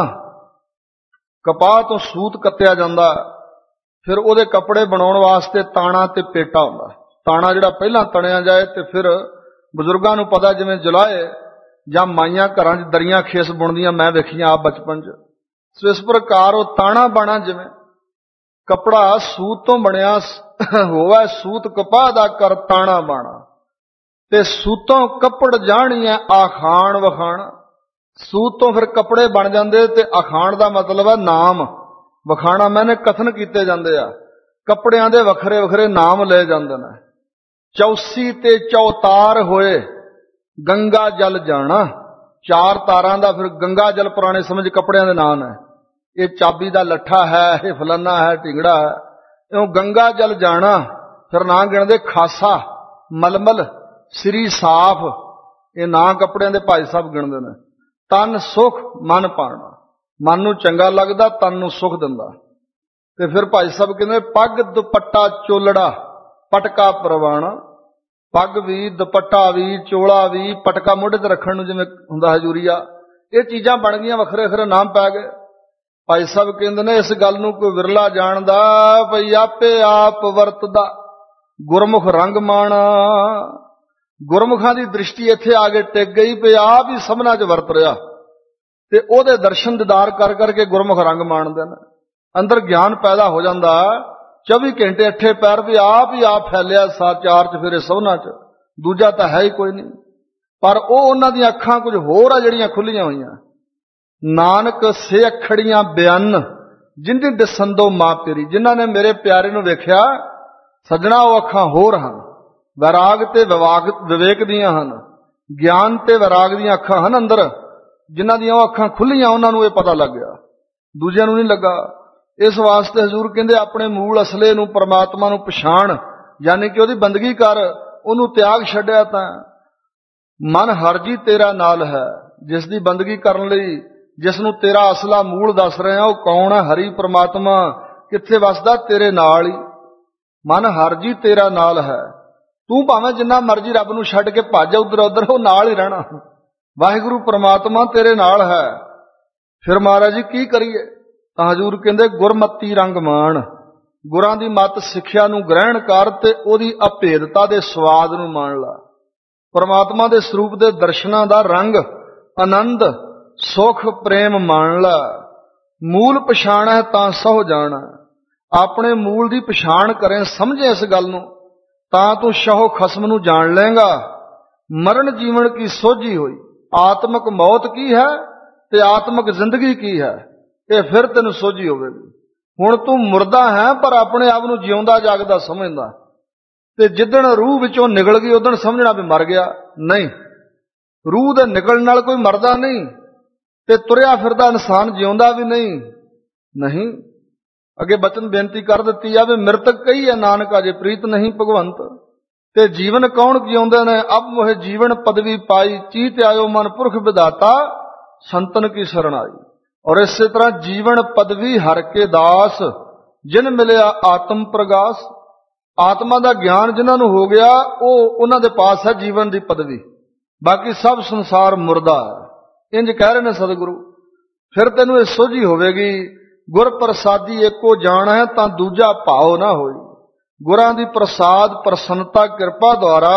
ਕਪਾਹ ਤੋਂ ਸੂਤ ਕੱਤਿਆ ਜਾਂਦਾ, ਫਿਰ ਉਹਦੇ ਕੱਪੜੇ ਬਣਾਉਣ ਵਾਸਤੇ ਤਾਣਾ ਤੇ ਪੇਟਾ ਹੁੰਦਾ। ਤਾਣਾ ਜਿਹੜਾ ਪਹਿਲਾਂ ਤਣਿਆ ਜਾਏ ਤੇ ਫਿਰ ਬਜ਼ੁਰਗਾਂ ਨੂੰ ਪਤਾ, ਜਿਵੇਂ ਜੁਲਾਏ ਜਾਂ ਮਾਈਆਂ ਘਰਾਂ 'ਚ ਦਰੀਆਂ ਖੇਸ ਬੁਣਦੀਆਂ ਮੈਂ ਵੇਖੀਆਂ ਆਪ ਬਚਪਨ 'ਚ। ਸੋ ਇਸ ਪ੍ਰਕਾਰ ਉਹ ਤਾਣਾ ਬਾਣਾ, ਜਿਵੇਂ ਕੱਪੜਾ ਸੂਤ ਤੋਂ ਬਣਿਆ ਹੋਵੇ, ਸੂਤ ਕਪਾਹ ਦਾ ਕਰ ਤਾਣਾ ਬਾਣਾ, ਤੇ ਸੂਤੋਂ ਕੱਪੜ ਜਾਣੀਐ ਆਖਾਣ ਵਖਾਣ। ਸੂਤ ਤੋਂ ਫਿਰ ਕੱਪੜੇ ਬਣ ਜਾਂਦੇ, ਤੇ ਅਖਾਣ ਦਾ ਮਤਲਬ ਹੈ ਨਾਮ, ਵਖਾਣਾ ਮੈਨੇ ਕਥਨ ਕੀਤੇ ਜਾਂਦੇ ਆ। ਕੱਪੜਿਆਂ ਦੇ ਵੱਖਰੇ ਵੱਖਰੇ ਨਾਮ ਲਏ ਜਾਂਦੇ ਨੇ। ਚੌਸੀ ਤੇ ਚੌਤਾਰ ਹੋਏ ਗੰਗਾ ਜਲ ਜਾਣਾ। ਚਾਰ ਤਾਰਾਂ ਦਾ ਫਿਰ ਗੰਗਾ ਜਲ ਪੁਰਾਣੇ ਸਮਝ ਕੱਪੜਿਆਂ ਦੇ ਨਾਮ ਹੈ। ਇਹ ਚਾਬੀ ਦਾ ਲੱਠਾ ਹੈ, ਇਹ ਫਲਾਨਾ ਹੈ, ਢਿੰਗੜਾ ਹੈ, ਇਉਂ ਗੰਗਾ ਜਲ ਜਾਣਾ। ਫਿਰ ਨਾਂ ਗਿਣਦੇ, ਖਾਸਾ, ਮਲਮਲ, ਸ੍ਰੀ ਸਾਫ, ਇਹ ਨਾਂ ਕੱਪੜਿਆਂ ਦੇ ਭਾਈ ਸਾਹਿਬ ਗਿਣਦੇ ਨੇ। ਤਨ ਸੁਖ ਮਨ ਪਾਣਾ, ਮਨ ਨੂੰ ਚੰਗਾ ਲੱਗਦਾ, ਤਨ ਨੂੰ ਸੁਖ ਦਿੰਦਾ। ਤੇ ਫਿਰ ਭਾਈ ਸਾਹਿਬ ਕਹਿੰਦੇ, ਪੱਗ ਦੁਪੱਟਾ ਚੋਲੜਾ ਪਟਕਾ ਪ੍ਰਵਾਣਾ। ਪੱਗ ਵੀ, ਦੁਪੱਟਾ ਵੀ, ਚੋਲਾ ਵੀ, ਪਟਕਾ ਮੋਢੇ ਤੇ ਰੱਖਣ ਨੂੰ ਜਿਵੇਂ ਹੁੰਦਾ ਹਜ਼ੂਰੀਆ, ਇਹ ਚੀਜ਼ਾਂ ਬਣ ਗਈਆਂ, ਵੱਖਰੇ ਵੱਖਰੇ ਨਾਮ ਪੈ ਗਏ। ਭਾਈ ਸਾਹਿਬ ਕਹਿੰਦੇ ਨੇ, ਇਸ ਗੱਲ ਨੂੰ ਕੋਈ ਵਿਰਲਾ ਜਾਣਦਾ, ਭਈ ਆਪੇ ਆਪ ਵਰਤਦਾ ਗੁਰਮੁਖ ਰੰਗ ਮਾਣਾ। ਗੁਰਮੁਖਾਂ ਦੀ ਦ੍ਰਿਸ਼ਟੀ ਇੱਥੇ ਆ ਕੇ ਟਿਕ ਗਈ ਵੀ ਆਪ ਹੀ ਸਭਨਾਂ 'ਚ ਵਰਤ ਰਿਹਾ, ਤੇ ਉਹਦੇ ਦਰਸ਼ਨ ਦੀਦਾਰ ਕਰ ਕਰਕੇ ਗੁਰਮੁਖ ਰੰਗ ਮਾਣਦੇ ਨੇ। ਅੰਦਰ ਗਿਆਨ ਪੈਦਾ ਹੋ ਜਾਂਦਾ। ਚੌਵੀ ਘੰਟੇ ਅੱਠੇ ਪੈਰ ਵੀ ਆਪ ਹੀ ਆਪ ਫੈਲਿਆ, ਸਾ ਚਾਰ 'ਚ ਫਿਰ ਸਭਨਾਂ 'ਚ, ਦੂਜਾ ਤਾਂ ਹੈ ਹੀ ਕੋਈ ਨਹੀਂ। पर ਉਹ ਉਹਨਾਂ ਦੀਆਂ ਅੱਖਾਂ ਕੁਝ ਹੋਰ ਆ ਜਿਹੜੀਆਂ ਖੁੱਲੀਆਂ ਹੋਈਆਂ। ਨਾਨਕ ਸੇ ਅੱਖੜੀਆਂ ਬਿਆਨ ਜਿੰਦੀ ਦਸੰਦੋ ਮਾਂ ਤੇਰੀ, ਜਿਨ੍ਹਾਂ ਨੇ ਮੇਰੇ ਪਿਆਰੇ ਨੂੰ ਵੇਖਿਆ ਸੱਜਣਾ ਉਹ ਅੱਖਾਂ ਹੋਰ ਹਨ, ਵੈਰਾਗ ਤੇ ਵਿਵਾਗ ਵਿਵੇਕ ਦੀਆਂ ਹਨ, ਗਿਆਨ ਤੇ ਵੈਰਾਗ ਦੀਆਂ ਅੱਖਾਂ ਹਨ ਅੰਦਰ, ਜਿਨ੍ਹਾਂ ਦੀਆਂ ਉਹ ਅੱਖਾਂ ਖੁੱਲੀਆਂ ਉਹਨਾਂ ਨੂੰ ਇਹ ਪਤਾ ਲੱਗ ਗਿਆ, ਦੂਜਿਆਂ ਨੂੰ ਨਹੀਂ ਲੱਗਾ। ਇਸ ਵਾਸਤੇ ਹਜ਼ੂਰ ਕਹਿੰਦੇ ਆਪਣੇ ਮੂਲ ਅਸਲੇ ਨੂੰ, ਪਰਮਾਤਮਾ ਨੂੰ ਪਛਾਣ, ਯਾਨੀ ਕਿ ਉਹਦੀ ਬੰਦਗੀ ਕਰ, ਉਹਨੂੰ ਤਿਆਗ ਛੱਡਿਆ ਤਾਂ ਮਨ ਹਰਜੀ ਤੇਰਾ ਨਾਲ ਹੈ। ਜਿਸ ਦੀ ਬੰਦਗੀ ਕਰਨ ਲਈ, ਜਿਸ ਨੂੰ ਤੇਰਾ ਅਸਲਾ ਮੂਲ ਦੱਸ ਰਿਹਾ ਉਹ ਕੌਣ ਹੈ? ਹਰੀ ਪਰਮਾਤਮਾ ਕਿੱਥੇ ਵਸਦਾ? ਤੇਰੇ ਨਾਲ ਹੀ। ਮਨ ਹਰਜੀ ਤੇਰਾ ਨਾਲ ਹੈ। ਤੂੰ ਭਾਵੇਂ ਜਿੰਨਾ ਮਰਜ਼ੀ ਰੱਬ ਨੂੰ ਛੱਡ ਕੇ ਭੱਜ ਉਧਰ ਉਧਰ, ਉਹ ਨਾਲ ਹੀ ਰਹਿਣਾ। ਵਾਹਿਗੁਰੂ ਪਰਮਾਤਮਾ ਤੇਰੇ ਨਾਲ ਹੈ। ਫਿਰ ਮਹਾਰਾਜ ਜੀ ਕੀ ਕਰੀਏ? ਤਾਂ ਹਜ਼ੂਰ ਕਹਿੰਦੇ ਗੁਰਮਤੀ ਰੰਗ ਮਾਣ, ਗੁਰਾਂ ਦੀ ਮੱਤ ਸਿੱਖਿਆ ਨੂੰ ਗ੍ਰਹਿਣ ਕਰ ਤੇ ਉਹਦੀ ਅਭੇਦਤਾ ਦੇ ਸਵਾਦ ਨੂੰ ਮਾਣ ਲਾ। ਪਰਮਾਤਮਾ ਦੇ ਸਰੂਪ ਦੇ ਦਰਸ਼ਨਾਂ ਦਾ ਰੰਗ, ਆਨੰਦ, ਸੁਖ, ਪ੍ਰੇਮ ਮਾਣ ਲਾ। ਮੂਲ ਪਛਾਣ ਹੈ ਤਾਂ ਸਹੁ ਜਾਣਾ। ਆਪਣੇ ਮੂਲ ਦੀ ਪਛਾਣ ਕਰੇ, ਸਮਝੇ ਇਸ ਗੱਲ ਨੂੰ, ਤਾਂ ਤੂੰ ਸ਼ਹੁ ਖਸਮ ਨੂੰ ਜਾਣ ਲਏਗਾ। ਮਰਨ ਜੀਵਨ ਕੀ ਸੋਝੀ ਹੋਈ, ਆਤਮਕ ਮੌਤ ਕੀ ਹੈ ਤੇ ਆਤਮਕ ਜ਼ਿੰਦਗੀ ਕੀ ਹੈ, ਇਹ ਫਿਰ ਤੈਨੂੰ ਸੋਝੀ ਹੋਵੇਗੀ। ਹੁਣ ਤੂੰ ਮੁਰਦਾ ਹੈ ਪਰ ਆਪਣੇ ਆਪ ਨੂੰ ਜਿਉਂਦਾ ਜਾਗਦਾ ਸਮਝਦਾ, ਤੇ ਜਿੱਦਣ ਰੂਹ ਵਿੱਚੋਂ ਨਿਕਲ ਗਈ ਉਦਣ ਸਮਝਣਾ ਵੀ ਮਰ ਗਿਆ। ਨਹੀਂ, ਰੂਹ ਦੇ ਨਿਕਲਣ ਨਾਲ ਕੋਈ ਮਰਦਾ ਨਹੀਂ, ਤੇ ਤੁਰਿਆ ਫਿਰਦਾ ਇਨਸਾਨ ਜਿਉਂਦਾ ਵੀ ਨਹੀਂ। ਨਹੀਂ, ਅੱਗੇ ਬਚਨ ਬੇਨਤੀ ਕਰ ਦਿੱਤੀ ਆ ਵੀ ਮਿਰਤਕ ਕਹੀ ਹੈ ਨਾਨਕ ਅਜੇ ਪ੍ਰੀਤ ਨਹੀਂ ਭਗਵੰਤ। ਤੇ ਜੀਵਨ ਕੌਣ ਜਿਉਂਦੇ ਨੇ? ਅਬ ਮੋਹਿ ਜੀਵਨ ਪਦਵੀ ਪਾਈ, ਚੀਤ ਆਇਓ ਮਨ ਪੁਰਖ ਵਿਦਾਤਾ, ਸੰਤਨ ਕੀ ਸ਼ਰਨ ਆਈ। ਔਰ ਇਸੇ ਤਰ੍ਹਾਂ ਜੀਵਨ ਪਦਵੀ ਹਰ ਕੇ ਦਾਸ, ਜਿਨ ਮਿਲਿਆ ਆਤਮ ਪ੍ਰਗਾਸ। ਆਤਮਾ ਦਾ ਗਿਆਨ ਜਿਨ੍ਹਾਂ ਨੂੰ ਹੋ ਗਿਆ ਉਹ ਉਹਨਾਂ ਦੇ ਪਾਸ ਹੈ ਜੀਵਨ ਦੀ ਪਦਵੀ, ਬਾਕੀ ਸਭ ਸੰਸਾਰ ਮੁਰਦਾ ਹੈ। ਇੰਜ ਕਹਿ ਰਹੇ ਨੇ ਸਤਿਗੁਰੂ। ਫਿਰ ਤੈਨੂੰ ਇਹ ਸੋਝੀ ਹੋਵੇਗੀ, ਗੁਰ ਪ੍ਰਸਾਦੀ ਏਕੋ ਜਾਣ ਹੈ ਤਾਂ ਦੂਜਾ ਭਾਉ ਨਾ ਹੋਈ। ਗੁਰਾਂ ਦੀ ਪ੍ਰਸਾਦ, ਪ੍ਰਸੰਨਤਾ, ਕਿਰਪਾ ਦੁਆਰਾ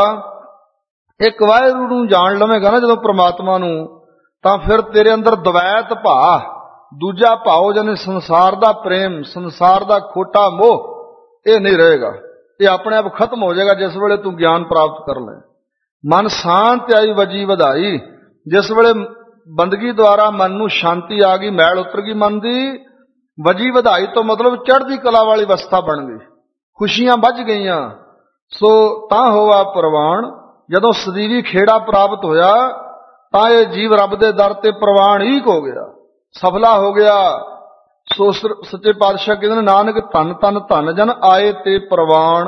ਇੱਕ ਵਾਹਿਗੁਰੂ ਨੂੰ ਜਾਣ ਲਵੇਂਗਾ ਨਾ ਜਦੋਂ ਪ੍ਰਮਾਤਮਾ ਨੂੰ, ਤਾਂ ਫਿਰ ਤੇਰੇ ਅੰਦਰ ਦਵੈਤ ਭਾ, ਦੂਜਾ ਭਾਉ ਜਾਨੀ ਸੰਸਾਰ ਦਾ ਪ੍ਰੇਮ, ਸੰਸਾਰ ਦਾ ਖੋਟਾ ਮੋਹ, ਇਹ ਨਹੀਂ ਰਹੇਗਾ। ਇਹ ਆਪਣੇ ਆਪ ਖਤਮ ਹੋ ਜਾਏਗਾ ਜਿਸ ਵੇਲੇ ਤੂੰ ਗਿਆਨ ਪ੍ਰਾਪਤ ਕਰ ਲੈ। ਮਨ ਸ਼ਾਂਤ ਆਈ ਵਜੀ ਵਧਾਈ, ਜਿਸ ਵੇਲੇ ਬੰਦਗੀ ਦੁਆਰਾ ਮਨ ਨੂੰ ਸ਼ਾਂਤੀ ਆ ਗਈ, ਮੈਲ ਉਤਰ ਗਈ ਮਨ ਦੀ। ਵਜੀ ਵਧਾਈ ਤੋਂ ਮਤਲਬ ਚੜ੍ਹਦੀ ਕਲਾ ਵਾਲੀ ਅਵਸਥਾ ਬਣ ਗਈ, ਖੁਸ਼ੀਆਂ ਵੱਜ ਗਈਆਂ। ਸੋ ਤਾਂ ਹੋਵਾ ਪ੍ਰਵਾਨ, ਜਦੋਂ ਸਦੀਵੀ ਖੇੜਾ ਪ੍ਰਾਪਤ ਹੋਇਆ ਤਾਂ ਇਹ ਜੀਵ ਰੱਬ ਦੇ ਦਰ ਤੇ ਪ੍ਰਵਾਨਿਕ ਹੋ ਗਿਆ, ਸਫਲਾ ਹੋ ਗਿਆ। ਸੋ ਸੱਚੇ ਪਾਤਸ਼ਾਹ ਕਹਿੰਦੇ ਨੇ ਨਾਨਕ ਧੰਨ ਧੰਨ ਧੰਨ ਜਨ ਆਏ ਤੇ ਪ੍ਰਵਾਨ।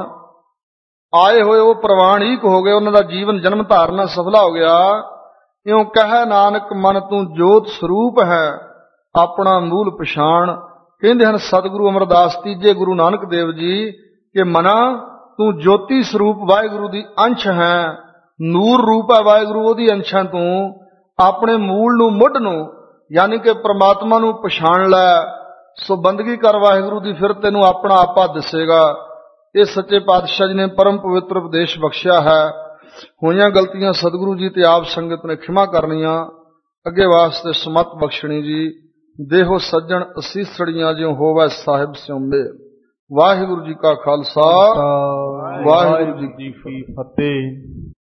ਆਏ ਹੋਏ ਉਹ ਪ੍ਰਵਾਨਿਕ ਹੋ ਗਏ, ਉਹਨਾਂ ਦਾ ਜੀਵਨ ਜਨਮ ਧਾਰਨਾ ਸਫਲਾ ਹੋ ਗਿਆ। ਇਉਂ ਕਹੈ ਨਾਨਕ ਮਨ ਤੂੰ ਜੋਤ ਸਰੂਪ ਹੈ, ਆਪਣਾ ਮੂਲ ਪਛਾਣ। ਕਹਿੰਦੇ ਹਨ ਸਤਿਗੁਰੂ ਅਮਰਦਾਸ ਤੀਜੇ ਗੁਰੂ ਨਾਨਕ ਦੇਵ ਜੀ ਕਿ ਮਨਾ ਤੂੰ ਜੋਤੀ ਸਰੂਪ ਵਾਹਿਗੁਰੂ ਦੀ ਅੰਸ਼ ਹੈ, ਨੂਰ ਰੂਪ ਹੈ ਵਾਹਿਗੁਰੂ, ਉਹਦੀ ਅੰਸ਼ਾਂ ਤੂੰ ਆਪਣੇ ਮੂਲ ਨੂੰ, ਮੁੱਢ ਨੂੰ, ਯਾਨੀ ਕਿ ਪ੍ਰਮਾਤਮਾ ਨੂੰ ਪਛਾਣ ਲੈ। ਸੋ ਬੰਦਗੀ ਕਰ ਵਾਹਿਗੁਰੂ ਦੀ, ਫਿਰ ਤੈਨੂੰ ਆਪਣਾ ਆਪਾ ਦਿਸੇਗਾ। ਇਹ ਸੱਚੇ ਪਾਤਸ਼ਾਹ ਜੀ ਨੇ ਪਰਮ ਪਵਿੱਤਰ ਉਪਦੇਸ਼ ਬਖਸ਼ਿਆ ਹੈ। ਹੋਈਆਂ ਗਲਤੀਆਂ ਸਤਿਗੁਰੂ ਜੀ ਤੇ ਆਪ ਸੰਗਤ ਨੇ ਖਿਮਾ ਕਰਨੀਆਂ, ਅੱਗੇ ਵਾਸਤੇ ਸਮਤ ਬਖਸ਼ਣੀ ਜੀ। ਦੇਹੋ ਸੱਜਣ ਅਸੀਸੜੀਆਂ ਜਿਉ ਹੋਵੈ ਸਾਹਿਬ ਸਿਉ ਮੇਲ। ਵਾਹਿਗੁਰੂ ਜੀ ਕਾ ਖਾਲਸਾ, ਵਾਹਿਗੁਰੂ ਜੀ ਕੀ ਫਤਿਹ।